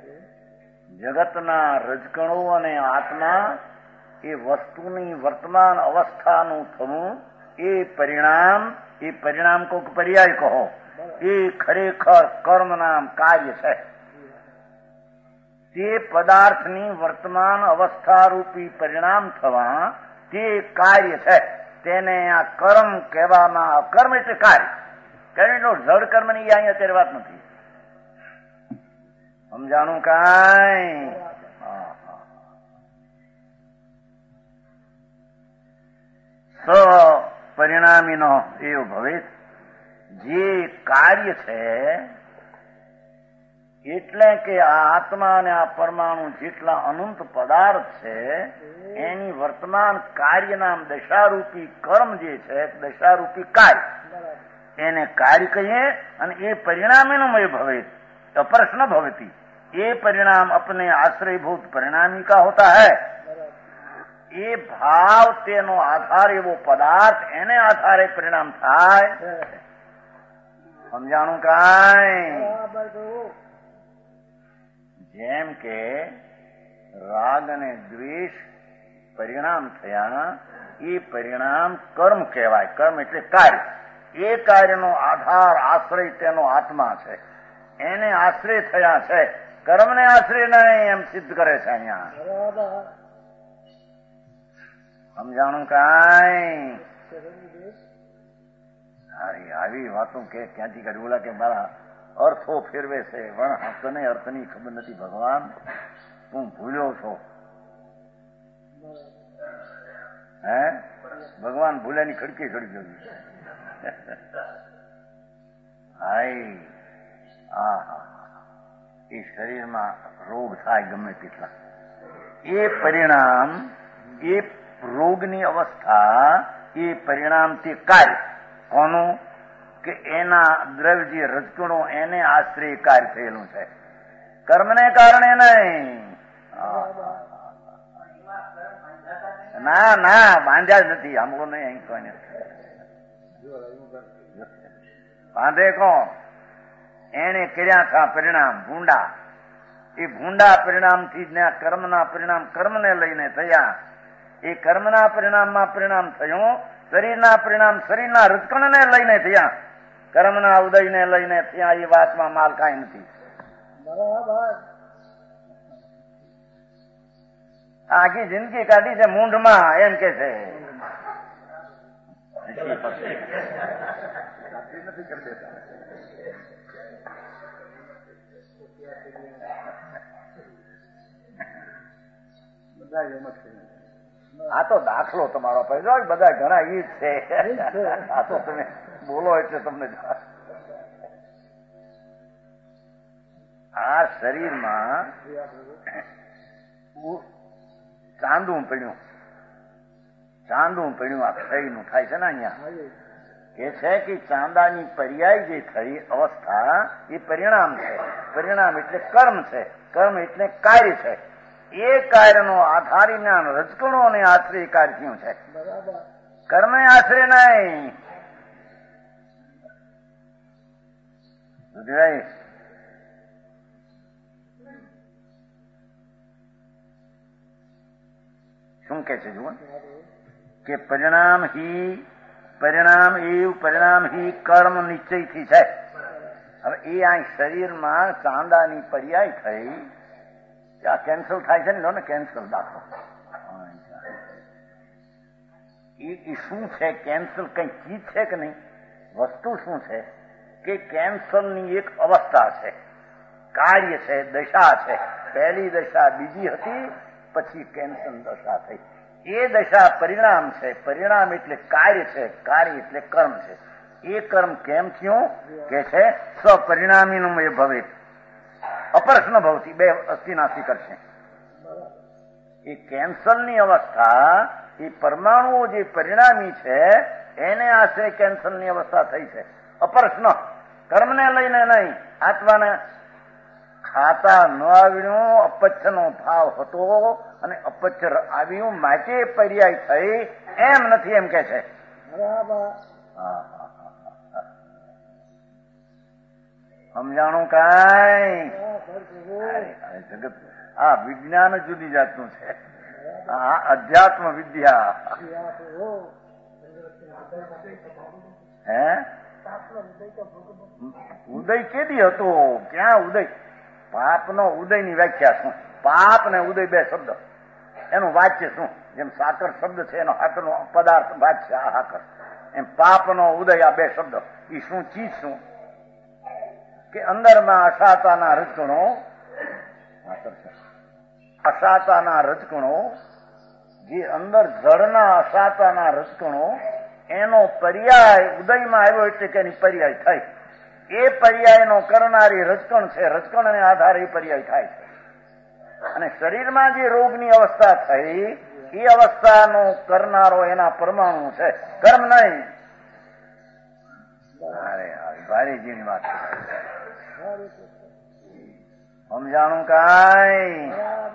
જગતના રજકણો અને આત્મા એ વસ્તુની વર્તમાન અવસ્થાનું થવું એ પરિણામ, એ પરિણામ કોક પર્યાય કહો, એ ખરેખર કર્મ નામ કાર્ય છે. તે પદાર્થની વર્તમાન અવસ્થા રૂપી પરિણામ થવા તે કાર્ય છે. તેને આ કર્મ કહેવામાં. કર્મ એટલે કાર્ય. કર્મ એટલો જડ કર્મ ની અહીંયા અત્યારે વાત નથી. સમજાણું કાંઈ? સ પરિણામી નો એવું ભવે. જે કાર્ય છે એટલે કે આ આત્મા અને આ પરમાણુ જેટલા અનંત પદાર્થ છે એની વર્તમાન કાર્ય નામ દશારૂપી કર્મ જે છે, દશારૂપી કાર્ય, એને કાર્ય કહીએ. અને એ પરિણામીનમય ભવે, અપરશ न भवती. ये परिणाम अपने आश्रयभूत परिणामी का होता है. એ ભાવ તેનો આધાર એવો પદાર્થ, એને આધારે પરિણામ થાય. સમજાણું કાંઈ? જેમ કે રાગ અને દ્વેષ પરિણામ થયા, એ પરિણામ કર્મ કહેવાય. કર્મ એટલે કાર્ય. એ કાર્યનો આધાર, આશ્રય તેનો આત્મા છે, એને આશ્રય થયા છે. કર્મને આશ્રય નહીં એમ સિદ્ધ કરે છે અહીંયા. સમજાણું કાંઈ? આવી વાતો કે ક્યાંથી કાઢી? બોલા કે મારા અર્થો ફેરવે છે. તને અર્થની ખબર નથી ભગવાન, તું ભૂલ્યો છો. હે ભગવાન ભૂલ્યાની ખડકી ચડી ગયું. હાય, આ હા, એ શરીરમાં રોગ થાય ગમે તેટલા, એ પરિણામ, એ રોગની અવસ્થા, એ પરિણામથી કાર્ય કોનું? કે એના દ્રવ્ય જે રજકણો એને આશ્રય કાર્ય થયેલું છે, કર્મને કારણે નહીં. ના ના બાંધ્યા જ નથી, આમકો નહીં. અહીં કોઈને બાંધે કોણ? એને કર્યા થા પરિણામ ભૂંડા. એ ભૂંડા પરિણામથી જ કર્મના પરિણામ કર્મને લઈને થયા. એ કર્મના પરિણામમાં પરિણામ થયું, શરીરના પરિણામ શરીરના રજકણને લઈને થયા, કર્મના ઉદયને લઈને થયા. એ વાતમાં માલ કાંઈ નથી. બરાબર. આખી જિંદગી કાઢી છે મૂંઢમાં, એમ કે છે. આ તો દાખલો તમારો પૈસો, બધા ઘણા ઈ જ છે. આ તો તમે બોલો એટલે તમને આ શરીરમાં ચાંદું પડ્યું, ચાંદું પડ્યું આ ક્ષયનું થાય છે ને. અહીંયા એ છે કે ચાંદાની પર્યાય જે થઈ અવસ્થા એ પરિણામ છે. પરિણામ એટલે કર્મ છે, કર્મ એટલે કાર્ય છે. એ કાર્યનો આધારી જ્ઞાન રજકણો અને આશ્રય કાર્ય થયું છે. કર્મે આશ્રય નહીં. શું કે છે જુઓ કે પરિણામ હી પરિણામ એવ પરિણામ હી કર્મ નિશ્ચયથી છે. હવે એ આ શરીરમાં ચાંદાની પર્યાય થઈ, આ કેન્સલ થાય છે ને, કેન્સલ દાખલો. એ શું છે કેન્સલ? કઈ ચીજ છે કે નહીં? વસ્તુ શું છે કે કેન્સલની એક અવસ્થા છે, કાર્ય છે, દશા છે. પહેલી દશા બીજી હતી, પછી કેન્સલ દશા થઈ. એ દશા પરિણામ છે. પરિણામ એટલે કાર્ય છે, કાર્ય એટલે કર્મ છે. એ કર્મ કેમ થયું કે છે સ્વપરિણામીનું એ ભવે અપરશ્ન ભવતી, બે અસ્થિનાશી કરશે. એ કેન્સલની અવસ્થા, એ પરમાણુઓ જે પરિણામી છે એને આશરે કેન્સલની અવસ્થા થઈ છે. અપરશ્ન કર્મને લઈને નહીં, આત્માને ખાતા ન આવ્યું, અપચ્છનો ભાવ હતો અને અપચ્છ આવ્યું માટે પર્યાય થઈ, એમ નથી એમ કે છે. બરાબર. સમજાણું કાંઈ? જગત આ વિજ્ઞાન જુદી જાતનું છે, આ અધ્યાત્મ વિદ્યા. હે ઉદય કેદી હતો? ક્યાં ઉદય? પાપનો ઉદયની વ્યાખ્યા શું? પાપ ને ઉદય બે શબ્દ, એનું વાચ્ય શું? જેમ સાકર શબ્દ છે એનો હાકરનો પદાર્થ વાચ્ય આ હાકર, એમ પાપનો ઉદય આ બે શબ્દ. એ શું ચીજ શું? કે અંદરમાં અસાતાના રજકણો, અસાતાના રજકણો જે અંદર જળના અસાતાના રજકણો, એનો પર્યાય ઉદયમાં આવ્યો એટલે કે એની પર્યાય થઈ. એ પર્યાયનો કરનારી રજકણ છે, રજકણને આધારે એ પર્યાય થાય છે. અને શરીરમાં જે રોગની અવસ્થા થઈ એ અવસ્થાનો કરનારો એના પરમાણુ છે, કર્મ નહીં. અરે ભારીજીની વાત સમજાણું કાંઈ?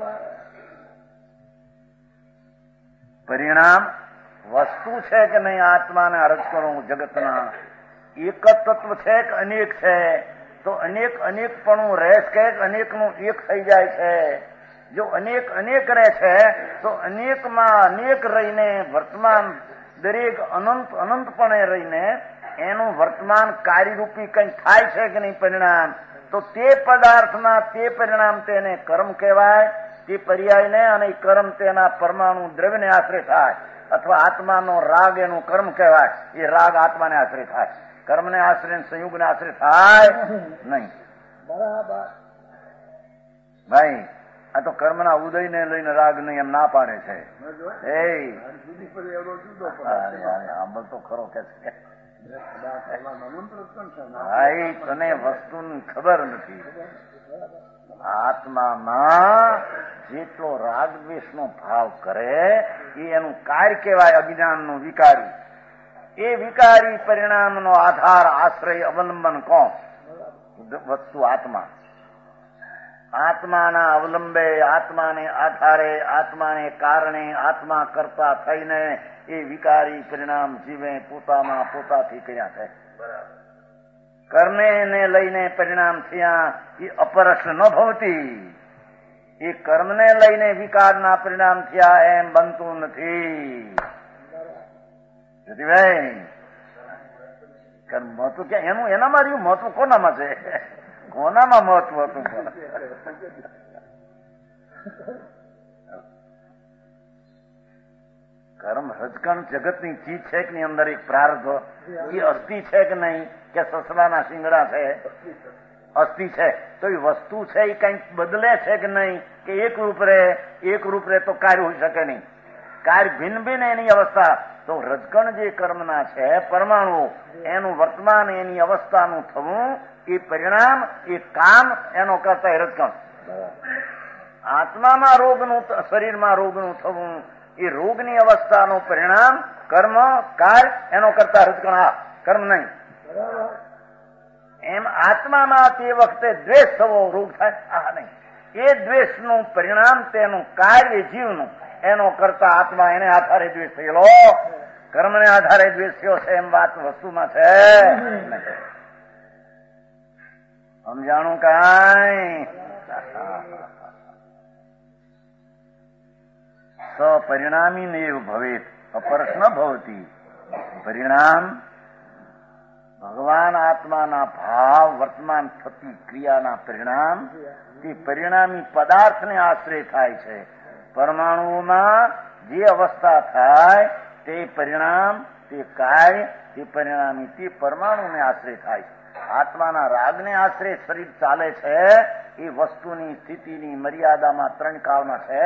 પરિણામ વસ્તુ છે કે નહીં? આત્માના રજકણો જગતના એક જ તત્વ છે કે અનેક છે? તો અનેક અનેકપણું રહે છે કે અનેકનું એક થઈ જાય છે? જો અનેક અનેક રહે છે તો અનેકમાં અનેક રહીને વર્તમાન દરેક અનંત અનંતપણે રહીને એનું વર્તમાન કાર્યરૂપી કંઈ થાય છે કે નહીં પરિણામ? તો તે પદાર્થના તે પરિણામ તેને કર્મ કહેવાય, તે પર્યાયને, અને કર્મ તેના પરમાણુ દ્રવ્યને આશ્રય થાય. અથવા આત્માનો રાગ એનું કર્મ કહેવાય, એ રાગ આત્માને આશ્રય થાય. કર્મને આશ્રય સંયુગને આશ્રય થાય નહીં. બરાબર ભાઈ, આ તો કર્મના ઉદયને લઈને રાગ નહીં એમ ના પાડે છે. એ આંબલ તો ખરો કે છે ભાઈ તને વસ્તુની ખબર નથી. આત્મામાં જેટલો રાગ દ્વેષનો ભાવ કરે એ એનું કાર્ય કહેવાય, અજ્ઞાનનું વિકારી. એ વિકારી પરિણામનો આધાર, આશ્રય, અવલંબન કોણ? વસ્તુ આત્મા. આત્માના અવલંબે, આત્માને આધારે, આત્માને કારણે, આત્મા કરતા થઈને એ વિકારી પરિણામ જીવે પોતામાં પોતાથી કર્યા છે. કર્મે ને લઈને પરિણામ થયા એ અપરશ ન ભવતી. એ કર્મને લઈને વિકારના પરિણામ થયા એમ બનતું નથી. મહત્વ ક્યાં એનું? એનામાં રહ્યું મહત્વ. કોનામાં છે? કોનામાં મહત્વ હતું? કર્મ રજકણ જગતની ચીજ છે કે ની અંદર એક પ્રારબ્ધ એ અસ્થિ છે કે નહીં? કે સસલાના શિંગડા છે? અસ્થિ છે. તો એ વસ્તુ છે એ કઈક બદલે છે કે નહીં? કે એક રૂપ રે? એક રૂપ રે તો કાર્ય હોઈ શકે નહીં. કાર્ય ભિન્ન ભિન્ન એની અવસ્થા. તો રજકણ જે કર્મના છે પરમાણુ, એનું વર્તમાન, એની અવસ્થાનું થવું એ પરિણામ, એ કામ એનો કરતા રજકણ. આત્મામાં રોગનું, શરીરમાં રોગનું થવું એ રોગની અવસ્થાનું પરિણામ કર્મ, કાર્ય એનો કરતા રજકણ. આ કર્મ નહીં. એમ આત્મામાં તે વખતે દ્વેષ થવો, રોગ થાય, આ નહીં. એ દ્વેષનું પરિણામ, તેનું કાર્ય જીવનું, એનો કરતા આત્મા, એને આધારે દ્વેષ થયેલો, કર્મને આધારે દ્વેષ થયો છે એમ વાત વસ્તુમાં છે. સમજાણું કાંઈ? સપરિણામી નૈવ ભવેત અપરશ ન ભવતી. પરિણામ ભગવાન આત્માના ભાવ, વર્તમાન થતી ક્રિયાના પરિણામ તે પરિણામી પદાર્થને આશ્રય થાય છે. પરમાણુઓમાં જે અવસ્થા થાય તે પરિણામ, તે કાર્ય, તે પરિણામી તે પરમાણુને આશ્રય થાય છે. આત્માના રાગને આશ્રય શરીર ચાલે છે. એ વસ્તુની સ્થિતિની મર્યાદામાં ત્રણ કાળમાં છે.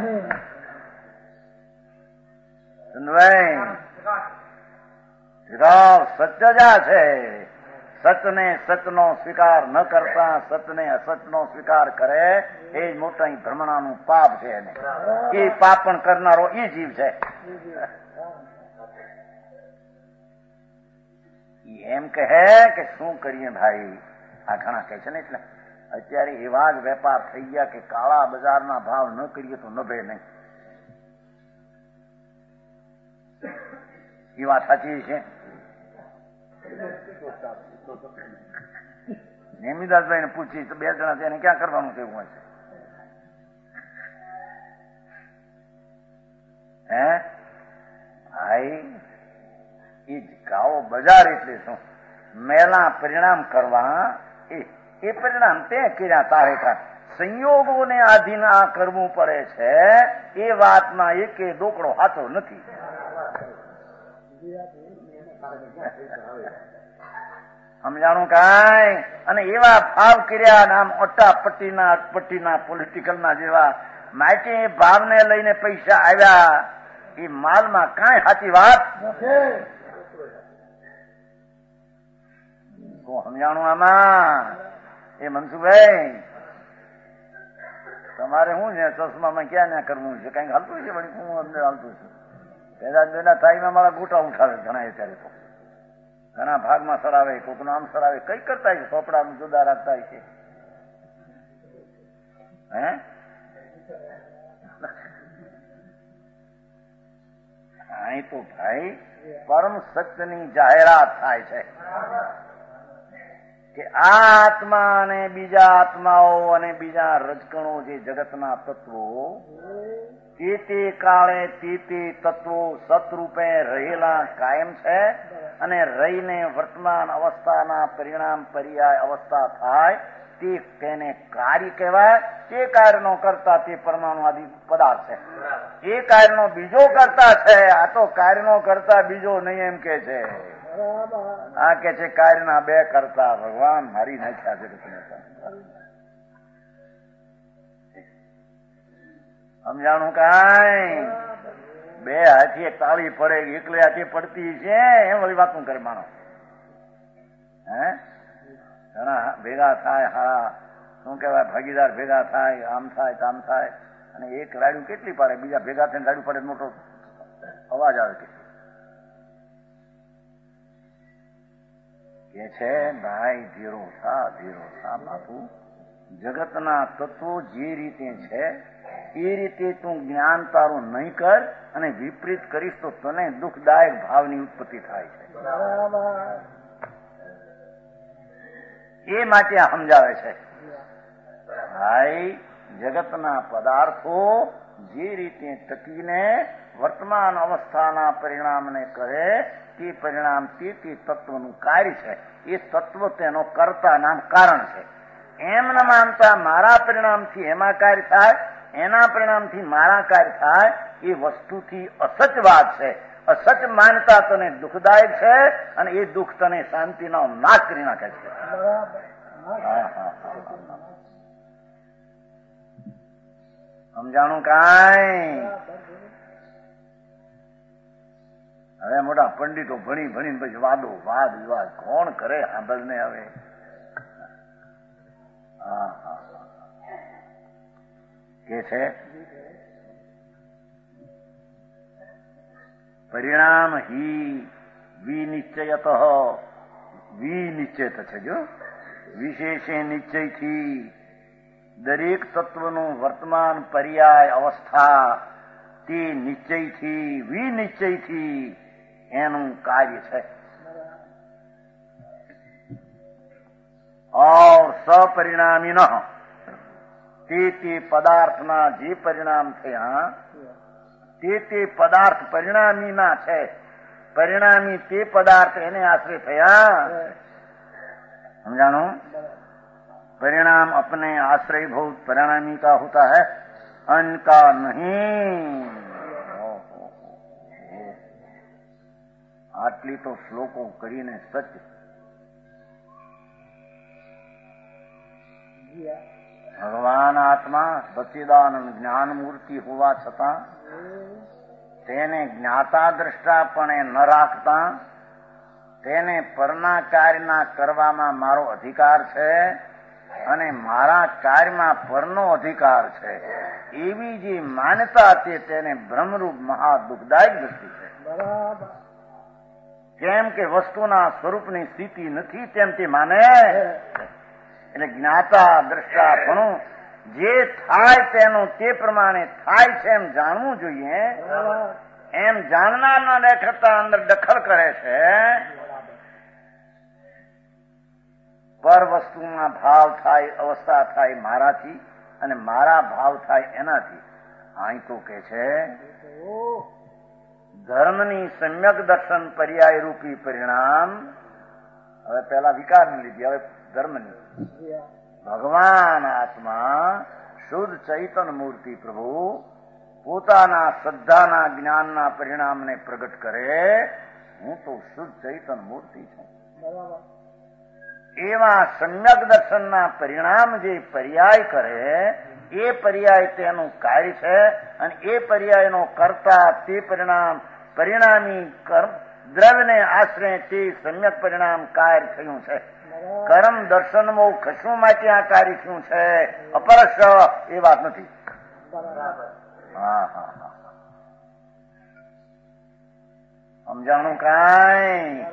સત્ય જા છે. સતને સતનો સ્વીકાર ન કરતા સતને અસતનો સ્વીકાર કરે એ જ મોટા ભ્રમણાનું પાપ છે. એને એ પાપ પણ કરનારો એ જીવ છે. એમ કહે કે શું કરીએ ભાઈ? આ ઘણા કહે છે ને, એટલે અત્યારે એવા જ વેપાર થઈ ગયા કે કાળા બજારના ભાવ ન કરીએ તો નભે નહીં. એ વાત સાચી છે. નેમિદાસભાઈ ને પૂછી તો બે જણા છે, એને ક્યાં કરવાનું કેવું હોય છે? હે ભાઈ, એ કાળો બજાર એટલે શું? મેલા પરિણામ કરવા, એ એ પરિણામ તે કર્યા તારે કા સંયોગોને આધીન આ કરવું પડે છે. એ વાતમાં એકે ડોકડો હાથો નથી. સમજાણું કાંઈ? અને એવા ભાવ કર્યા નામ અટ્ટાપટ્ટીના, અટપટ્ટીના, પોલિટિકલના જેવા માટી ભાવને લઈને પૈસા આવ્યા. એ માલમાં કાંઈ સાચી વાત સમજાણું આમાં? એ મનસુખભાઈ, તમારે શું છે ચશ્મામાં ક્યાં ના કરવું છે? કઈક હાલતું છે? વળી હું અંદર હાલતું છું. પેલા બેના થાઈમાં મારા ગોટા ઉઠાવે ઘણા. અત્યારે તો ઘણા ભાગમાં સરાવે, કોકનું આમ સરાવે, કઈ કરતા છે, ચોપડાનું જુદા રાખતા છે. હે અહીં તો ભાઈ પરમ સત્યની જાહેરાત થાય છે કે આ આત્મા અને બીજા આત્માઓ અને બીજા રજકણો જે જગતના તત્વો તે તે કાળે તે તે તત્વો સતરૂપે રહેલા કાયમ છે. અને રહીને વર્તમાન અવસ્થાના પરિણામ પર્યાય અવસ્થા થાય તે તેને કાર્ય કહેવાય. તે કાર્યનો કરતા તે પરમાણુ આદિ પદાર્થ છે. એ કાર્યનો બીજો કરતા છે. આ તો કાર્યનો કરતા બીજો નહીં એમ કે છે. આ કે છે કાર્યના બે કરતા ભગવાન મારી નાખ્યા છે. સમજાણું કાંઈ? બે હાથીએ તાળી પડે, એકલે હાથે પડતી છે એમ વળી વાતું કરે માણસ. હે ઘણા ભેગા થાય, હા શું કહેવાય, ભાગીદાર ભેગા થાય, આમ થાય આમ થાય, અને એક રાડ્યું કેટલી પાડે, બીજા ભેગા થઈને રાડ્યું પડે મોટો અવાજ આવે કે કે છે ભાઈ ધીરો થા ધીરો થા બાપુ, જગતના તત્વો જે રીતે છે એ રીતે તું જ્ઞાન તારું નહીં કર, અને વિપરીત કરીશ તો તને દુઃખદાયક ભાવની ઉત્પત્તિ થાય છે. એ માટે આ સમજાવે છે ભાઈ, જગતના પદાર્થો જે રીતે ટકીને વર્તમાન અવસ્થાના પરિણામને કરે તે પરિણામ તે તે તત્વનું કાર્ય છે. એ તત્વ તેનો કર્તા નામ કારણ છે. એમ ન માનતા મારા પરિણામથી એમાં કાર્ય થાય, એના પરિણામથી મારા કાર્ય થાય, એ વસ્તુથી અસત્યવાદ છે. અસત્ય માનતા તને દુઃખદાયક છે, અને એ દુઃખ તને શાંતિનો નાશ કરી નાખે છે. સમજાણું કાંઈ? હવે મોટા પંડિતો ભણી ભણીને પછી વાદો વાદ વિવાદ કોણ કરે સાંભળને. હવે હા હા કે છે પરિણામ હિ વિનિશ્ચયત, વિનિશ્ચયત છે જો વિશેષે નિશ્ચયથી દરેક તત્વનું વર્તમાન પર્યાય અવસ્થા તે નિશ્ચયથી વિનિશ્ચયથી એનું કાર્ય છે. और સપરિણામી ન તે તે પદાર્થના જે પરિણામ થયા તે તે પદાર્થ પરિણામીના છે. પરિણામી તે પદાર્થ એને આશ્રય થયા. समझानो? परिणाम अपने आश्रयभूत परिणामी का होता है, अन्य का नहीं. આટલી તો શ્લોકો કરીને સત્ય ભગવાન આત્મા સચ્ચિદાનંદ જ્ઞાન મૂર્તિ હોવા છતાં તેને જ્ઞાતા દ્રષ્ટાપણે ન રાખતા તેને પરના કાર્યના કરવામાં મારો અધિકાર છે અને મારા કાર્યમાં પરનો અધિકાર છે એવી જે માન્યતા છે તેને બ્રહ્મરૂપ મહા દુઃખદાયક દ્રષ્ટિ છે. કેમ કે વસ્તુના સ્વરૂપની સ્થિતિ નથી તેમ તે માને. એટલે જ્ઞાતા દ્રષ્ટાપણું જે થાય તેનું તે પ્રમાણે થાય છે એમ જાણવું જોઈએ. એમ જાણનારના દેખતા અંદર દખલ કરે છે. પર વસ્તુમાં ભાવ થાય, અવસ્થા થાય મારાથી, અને મારા ભાવ થાય એનાથી. અહીં તો કે છે ધર્મની સમ્યક દર્શન પર્યાય રૂપી પરિણામ. હવે પેલા વિકારની લીધી, હવે ધર્મની. ભગવાન આત્મા શુદ્ધ ચૈતન મૂર્તિ પ્રભુ પોતાના શ્રદ્ધાના જ્ઞાનના પરિણામને પ્રગટ કરે. હું તો શુદ્ધ ચૈતન મૂર્તિ છું. એવા સમ્યક દર્શનના પરિણામ જે પર્યાય કરે એ પર્યાય તેનું કાર્ય છે, અને એ પર્યાયનો કરતા તે પરિણામ પરિણામી કર્મ દ્રવ્યને આશ્રય તે સમ્યક પરિણામ કાર્ય થયું છે. કર્મ દર્શનમાં કશું માટે આ કાર્ય થયું છે, અપરશ એ વાત નથી. હા હા હા સમજાણું કાંઈ?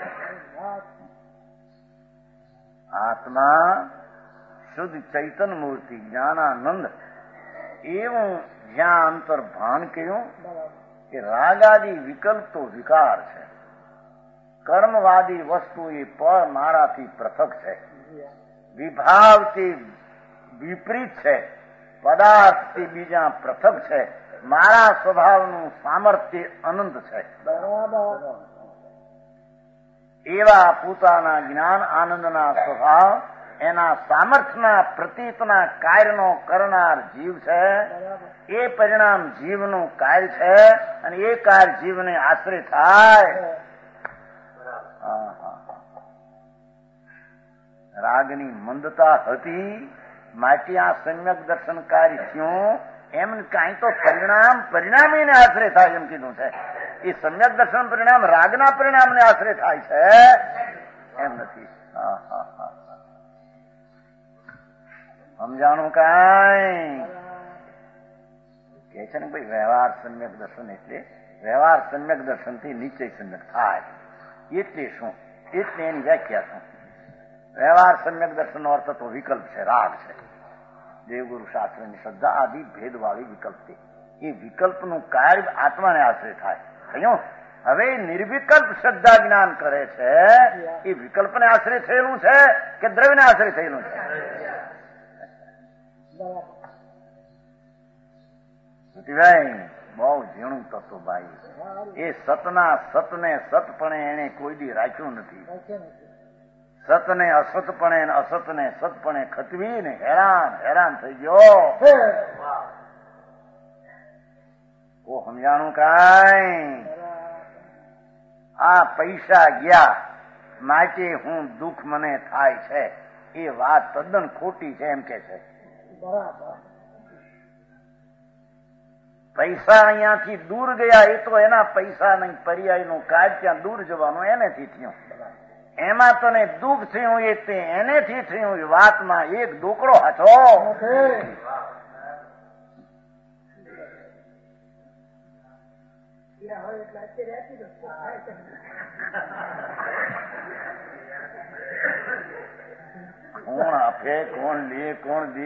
આત્મા શુદ્ધ ચૈતન મૂર્તિ જ્ઞાનાનંદ એવું જ્યાં અંતર ભાન કર્યું કે રાગાદી વિકલ્પ તો વિકાર છે, કર્મવાદી વસ્તુ એ પર મારાથી પૃથક છે, વિભાવથી વિપરીત છે, પદાર્થથી બીજા પૃથક છે, મારા સ્વભાવનું સામર્થ્ય અનંત છે. એવા પોતાના જ્ઞાન આનંદના સ્વભાવ એના સામર્થ્યના પ્રતીતના કાર્યનો કરનાર જીવ છે. એ પરિણામ જીવનું કાર્ય છે, અને એ કાર્ય જીવને આશ્રય થાય. રાગની મંદતા હતી માટે આ સમ્યક દર્શનકારી થયું. એમ કાંઈ તો પરિણામ પરિણામીને આશ્રય થાય એમ કીધું છે. એ સમ્યક દર્શન પરિણામ રાગના પરિણામને આશ્રય થાય છે. એમ નથી. હા હા હા સમજાણું કાંઈ કે છે ને ભાઈ, વ્યવહાર સમ્યક દર્શન એટલે વ્યવહાર સમ્યક દર્શન થી નિશ્ચય સમ્યક થાય. એટલે શું? એટલે એની વ્યાખ્યા શું? વ્યવહાર સમ્યક દર્શનનો અર્થ તો વિકલ્પ છે, રાગ છે. દેવગુરુ શાસ્ત્રની શ્રદ્ધા આદિ ભેદવાળી વિકલ્પ છે. એ વિકલ્પનું કાર્ય આત્માને આશ્રય થાય. કહ્યું હવે નિર્વિકલ્પ શ્રદ્ધા જ્ઞાન કરે છે એ વિકલ્પને આશ્રય થયેલું છે કે દ્રવ્યને આશ્રય થયેલું છે? ભાઈ બહુ ઝીણું તત્વ ભાઈ. એ સતના સતને સતપણે એને કોઈ દી રાખ્યું નથી. સતને અસતપણે અસતને સતપણે ખતવીને હેરાન હેરાન થઈ ગયો. ઓ સમજાણું કાંઈ? આ પૈસા ગયા માટે હું દુઃખ મને થાય છે એ વાત તદ્દન ખોટી છે એમ કે છે. પૈસા અહીંયાથી દૂર ગયા એ તો એના પૈસા નહીં, પર્યાયનું કાર્ય ત્યાં દૂર જવાનું એનેથી થયું. એમાં તને દુઃખ થયું એ તે એનેથી થયું. વાતમાં એક ડોકડો હતો. કોણ આપે, કોણ લે, કોણ દે?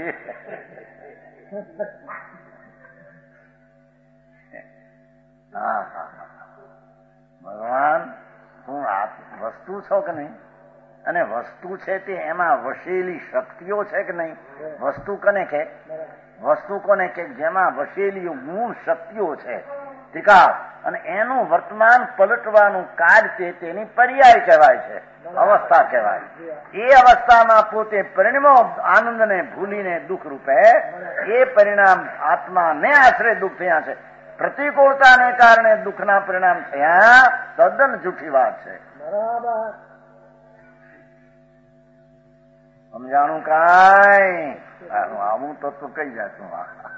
હા હા ભગવાન તું વસ્તુ છો કે નહીં? અને વસ્તુ છે તે એમાં વસેલી શક્તિઓ છે કે નહીં? વસ્તુ કોને કે? વસ્તુ કોને કે? જેમાં વસેલી ગુણ શક્તિઓ છે ટીકા, અને એનું વર્તમાન પલટવાનું કાર્ય છે તેની પર્યાય કહેવાય છે, અવસ્થા કહેવાય. એ અવસ્થામાં પોતે પરિણમો આનંદને ભૂલીને દુઃખ રૂપે એ પરિણામ આત્માને આશ્રય દુઃખ થયા છે. પ્રતિકૂળતાને કારણે દુઃખના પરિણામ થયા તદ્દન જૂઠી વાત છે. સમજાણું કાંઈ? આવું તત્વ કઈ જાતનું?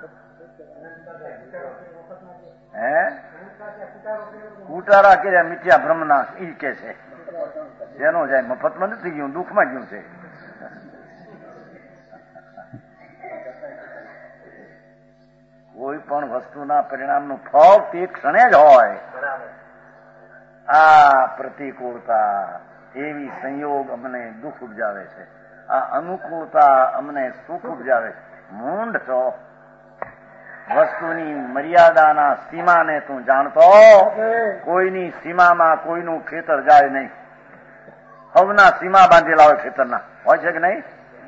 હે કુટારા કર્યા મિથ્યા બ્રહ્મના ઈ કે છે. જેનો જાય મફતમાં નથી ગયું, દુઃખમાં ગયું છે. કોઈ પણ વસ્તુના પરિણામનું ફળ તે ક્ષણે જ હોય. આ પ્રતિકૂળતા એવી સંયોગ અમને દુઃખ ઉપજાવે છે, આ અનુકૂળતા અમને સુખ ઉપજાવે છે. મૂંઢ છો. વસ્તુની મર્યાદાના સીમાને તું જાણતો? કોઈની સીમામાં કોઈનું ખેતર જાય નહીં. હવના સીમા બાંધેલા હોય ખેતરના, હોય છે કે નહીં?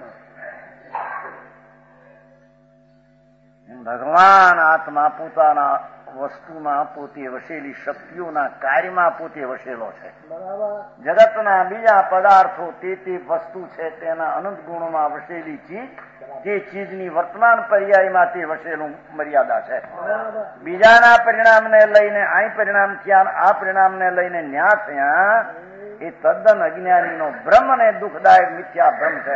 ભગવાન આત્મા પોતાના વસ્તુમાં પોતે વસેલી શક્તિઓના કાર્યમાં પોતે વસેલો છે. જગતના બીજા પદાર્થો તે તે વસ્તુ છે તેના અનંત ગુણોમાં વસેલી ચીજ, તે ચીજની વર્તમાન પર્યાયમાં તે વસેલું મર્યાદા છે. બીજાના પરિણામને લઈને આ પરિણામ થયા, આ પરિણામને લઈને ન્યા થયા એ તદ્દન અજ્ઞાનીનો બ્રહ્મ ને દુઃખદાયક મિથ્યા ભ્રમ છે.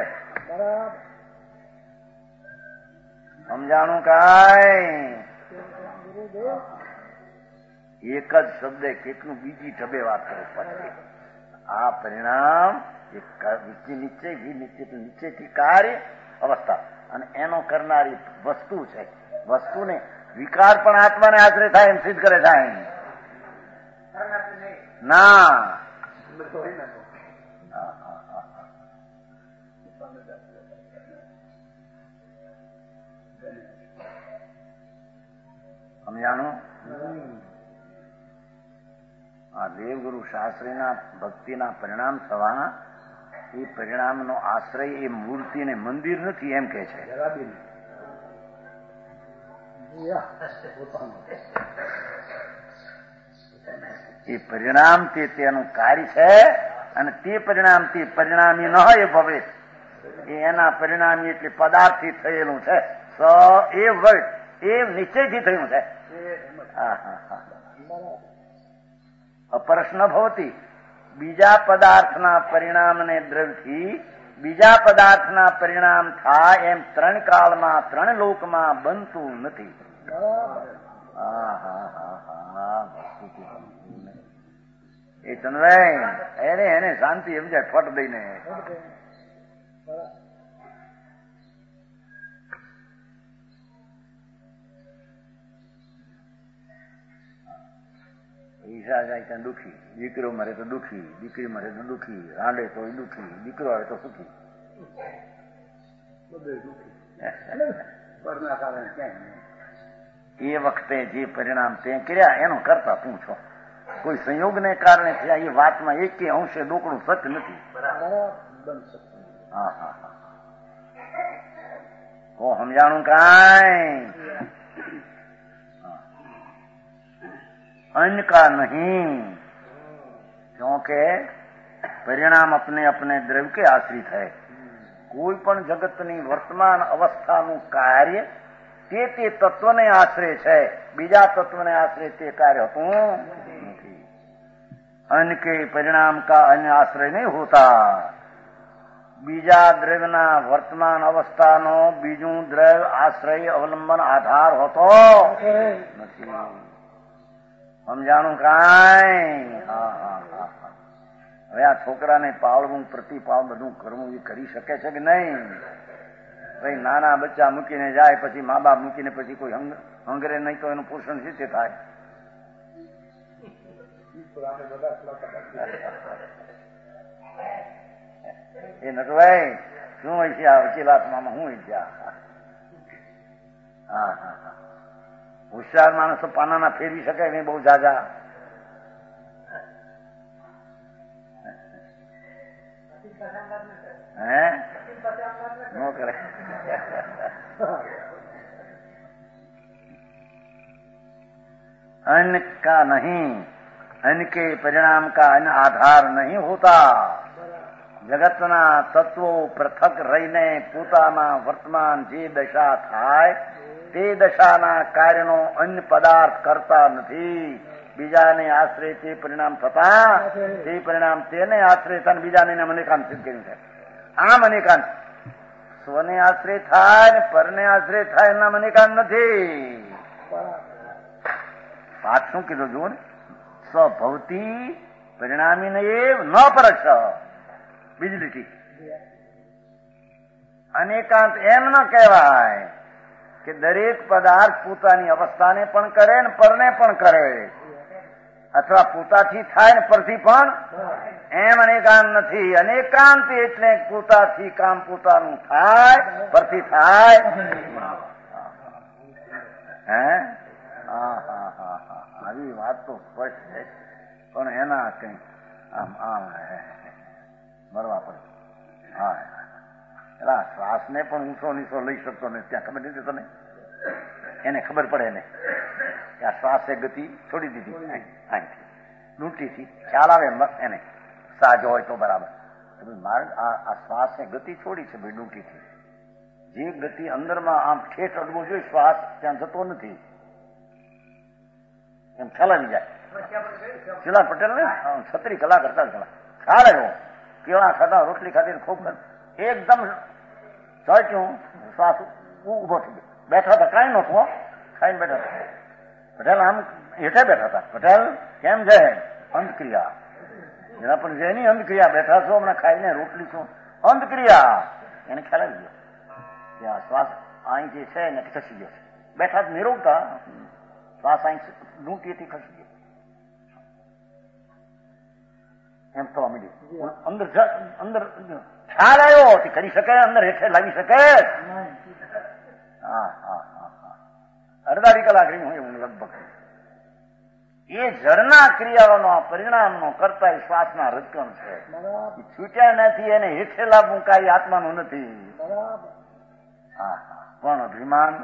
સમજાણું કાંઈ? એક જ શબ્દ કેટલું બીજી ઢબે વાત કરવી પડે. આ પરિણામ નિશ્ચય વિનિશ્ચિત નિશ્ચયથી કાર્ય અવસ્થા અને એનો કરનારી વસ્તુ છે. વસ્તુને વિકાર પણ આત્માને આશ્રય થાય એમ સિદ્ધ કરે છે ના? સમજાણું? આ દેવગુરુ શાસ્ત્રીના ભક્તિના પરિણામ થવાના એ પરિણામનો આશ્રય એ મૂર્તિ ને મંદિર નથી એમ કે છે. એ પરિણામ તે તેનું કાર્ય છે અને તે પરિણામ તે પરિણામી ન હોય ભવે એ એના પરિણામી એટલે પદાર્થથી થયેલું છે. સ એ વર્ડ એ નિશ્ચયથી થયું છે. અપરશ્ન ભવતી બીજા પદાર્થના પરિણામને દ્રવ્યથી બીજા પદાર્થના પરિણામ થાય એમ ત્રણ કાળમાં ત્રણ લોકમાં બનતું નથી. એ ચંદ્રભાઈ એને એને શાંતિ એમ જાય ફટ દઈને. પૈસા જાય ત્યાં દુઃખી, દીકરો મરે તો દુઃખી, દીકરી મરે તો દુઃખી, રાંડે તો દુઃખી, દીકરો આવે તો સુખી. એ વખતે જે પરિણામ તે કર્યા એનો કરતા તું છો. કોઈ સંયોગને કારણે થયા એ વાતમાં એક કે અંશે ડોકડું સત્ય નથી. હા હા હા કો સમજાણું કાંઈ अन्य का नहीं, क्योंकि परिणाम अपने अपने द्रव्य के आश्रित है. કોઈ પણ જગતની વર્તમાન અવસ્થાનું કાર્ય તે તે તત્વને આશ્રય છે, બીજા તત્વને આશ્રય તે કાર્ય હોતું નથી. अन्य के परिणाम का अन्य आश्रय नहीं होता. બીજા દ્રવ્યના વર્તમાન અવસ્થાનો બીજું દ્રવ્ય આશ્રય અવલંબન આધાર હોતો નથી. સમજાણું કાંઈ? હા હા હા હા હવે આ છોકરાને પાળવું, પ્રતિપાળ બધું કરવું એ કરી શકે છે કે નહીં? ભાઈ નાના બચ્ચા મૂકીને જાય, પછી મા બાપ મૂકીને પછી કોઈ હંગરે નહીં તો એનું પોષણ શી રીતે થાય? એ નટભાઈ શું હોય છે આ વકીલાતમાં? શું હોય છે? હા હા હા હોશિયાર માણસો પાનાના ફેરવી શકે નહીં બહુ જાજા. હે નો કરે. अन्न का नहीं, अन्न के परिणाम का अन्न आधार नहीं होता. જગતના તત્વો પૃથક રહીને પોતાના વર્તમાન જે દશા થાય તે દશાના કાર્યનો અન્ય પદાર્થ કરતા નથી. બીજાને આશ્રય તે પરિણામ થતા તે પરિણામ તેને આશ્રય થતા બીજાને મનેકાંત સિદ્ધ કર્યું છે. આમ અનેકાંત સ્વને આશ્રય થાય ને પરને આશ્રય થાય એના મનેકાંત નથી. વાત શું કીધું જુઓ ને, સ્વભવતી પરિણામીને એવ ન પરક્ષ. બીજી લીટી અનેકાંત એમ ન કહેવાય કે દરેક પદાર્થ પોતાની અવસ્થાને પણ કરે ને પરને પણ કરે, અથવા પોતાથી થાય ને પરથી પણ. એમ અનેકાંત નથી. અનેકાંત એટલે પોતાથી કામ પોતાનું થાય, પરથી થાય. હે હા હા હા હા આવી વાત તો સ્પષ્ટ છે, પણ એના કઈ આમ આમ મરવા પડે. હા એટલે શ્વાસને પણ ઊંચો નીચો લઈ શકતો ને ત્યાં ખબર નથી તને? એને ખબર પડે ને કે આ શ્વાસે ગતિ છોડી દીધી અહીંથી ડૂંટીથી ખ્યાલ આવે એને સાજો હોય તો બરાબર. મારે આ શ્વાસે ગતિ છોડી છે ભાઈ ડૂંટીથી. જે ગતિ અંદરમાં આમ ઠેઠ અડવો જોઈએ શ્વાસ ત્યાં જતો નથી, એમ ખ્યાલ આવી જાય. શિલા પટેલ ને છત્રી કલાક કરતા કલાક ખ્યાલ આવ્યો. કેળા ખાતા, રોટલી ખાતી, ખૂબ એકદમ ચડ્યું, શ્વાસ ઉભો થઈ ગયો. બેઠા હતા કાંઈ નહોતું, ખાઈને બેઠા હતા. પટેલ આમ હેઠે બેઠા હતા. પટેલ કેમ છે? અંતક્રિયા. જેના પણ જેની અંતક્રિયા બેઠા છો, હમણાં ખાઈને રોટલી છો, અંતક્રિયા. એને ખ્યાલ આવી ગયો કે આ શ્વાસ અહીં જે છે એને ખસી ગયો છે. બેઠા જ નિરોગતા શ્વાસ અહીં ડૂંટીથી ખસી ગયો. એમ થવા માંડ્યું. અંદર અંદર ખ્યાલ આવ્યો તે કરી શકે, અંદર હેઠે લાવી શકે. હા હા હા હા અડધારી કલાક રહી હું એવું લગભગ. એ જળના ક્રિયાઓનો પરિણામનો કરતા એ શ્વાસના રચકણ છે. છૂટ્યા નથી, એને હેઠે લાવવું કાંઈ આત્માનું નથી. હા હા પણ અભિમાન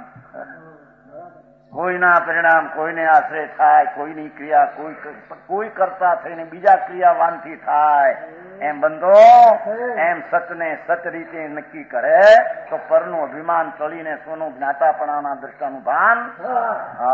કોઈના પરિણામ કોઈને આશ્રય થાય, કોઈની ક્રિયા કોઈ કોઈ કરતા થઈને બીજા ક્રિયાવાનથી થાય. એમ બંધો એમ સતને સત રીતે નક્કી કરે તો પરનું અભિમાન ચડીને સોનું જ્ઞાતાપણાના દ્રષ્ટાનું ભાન. હા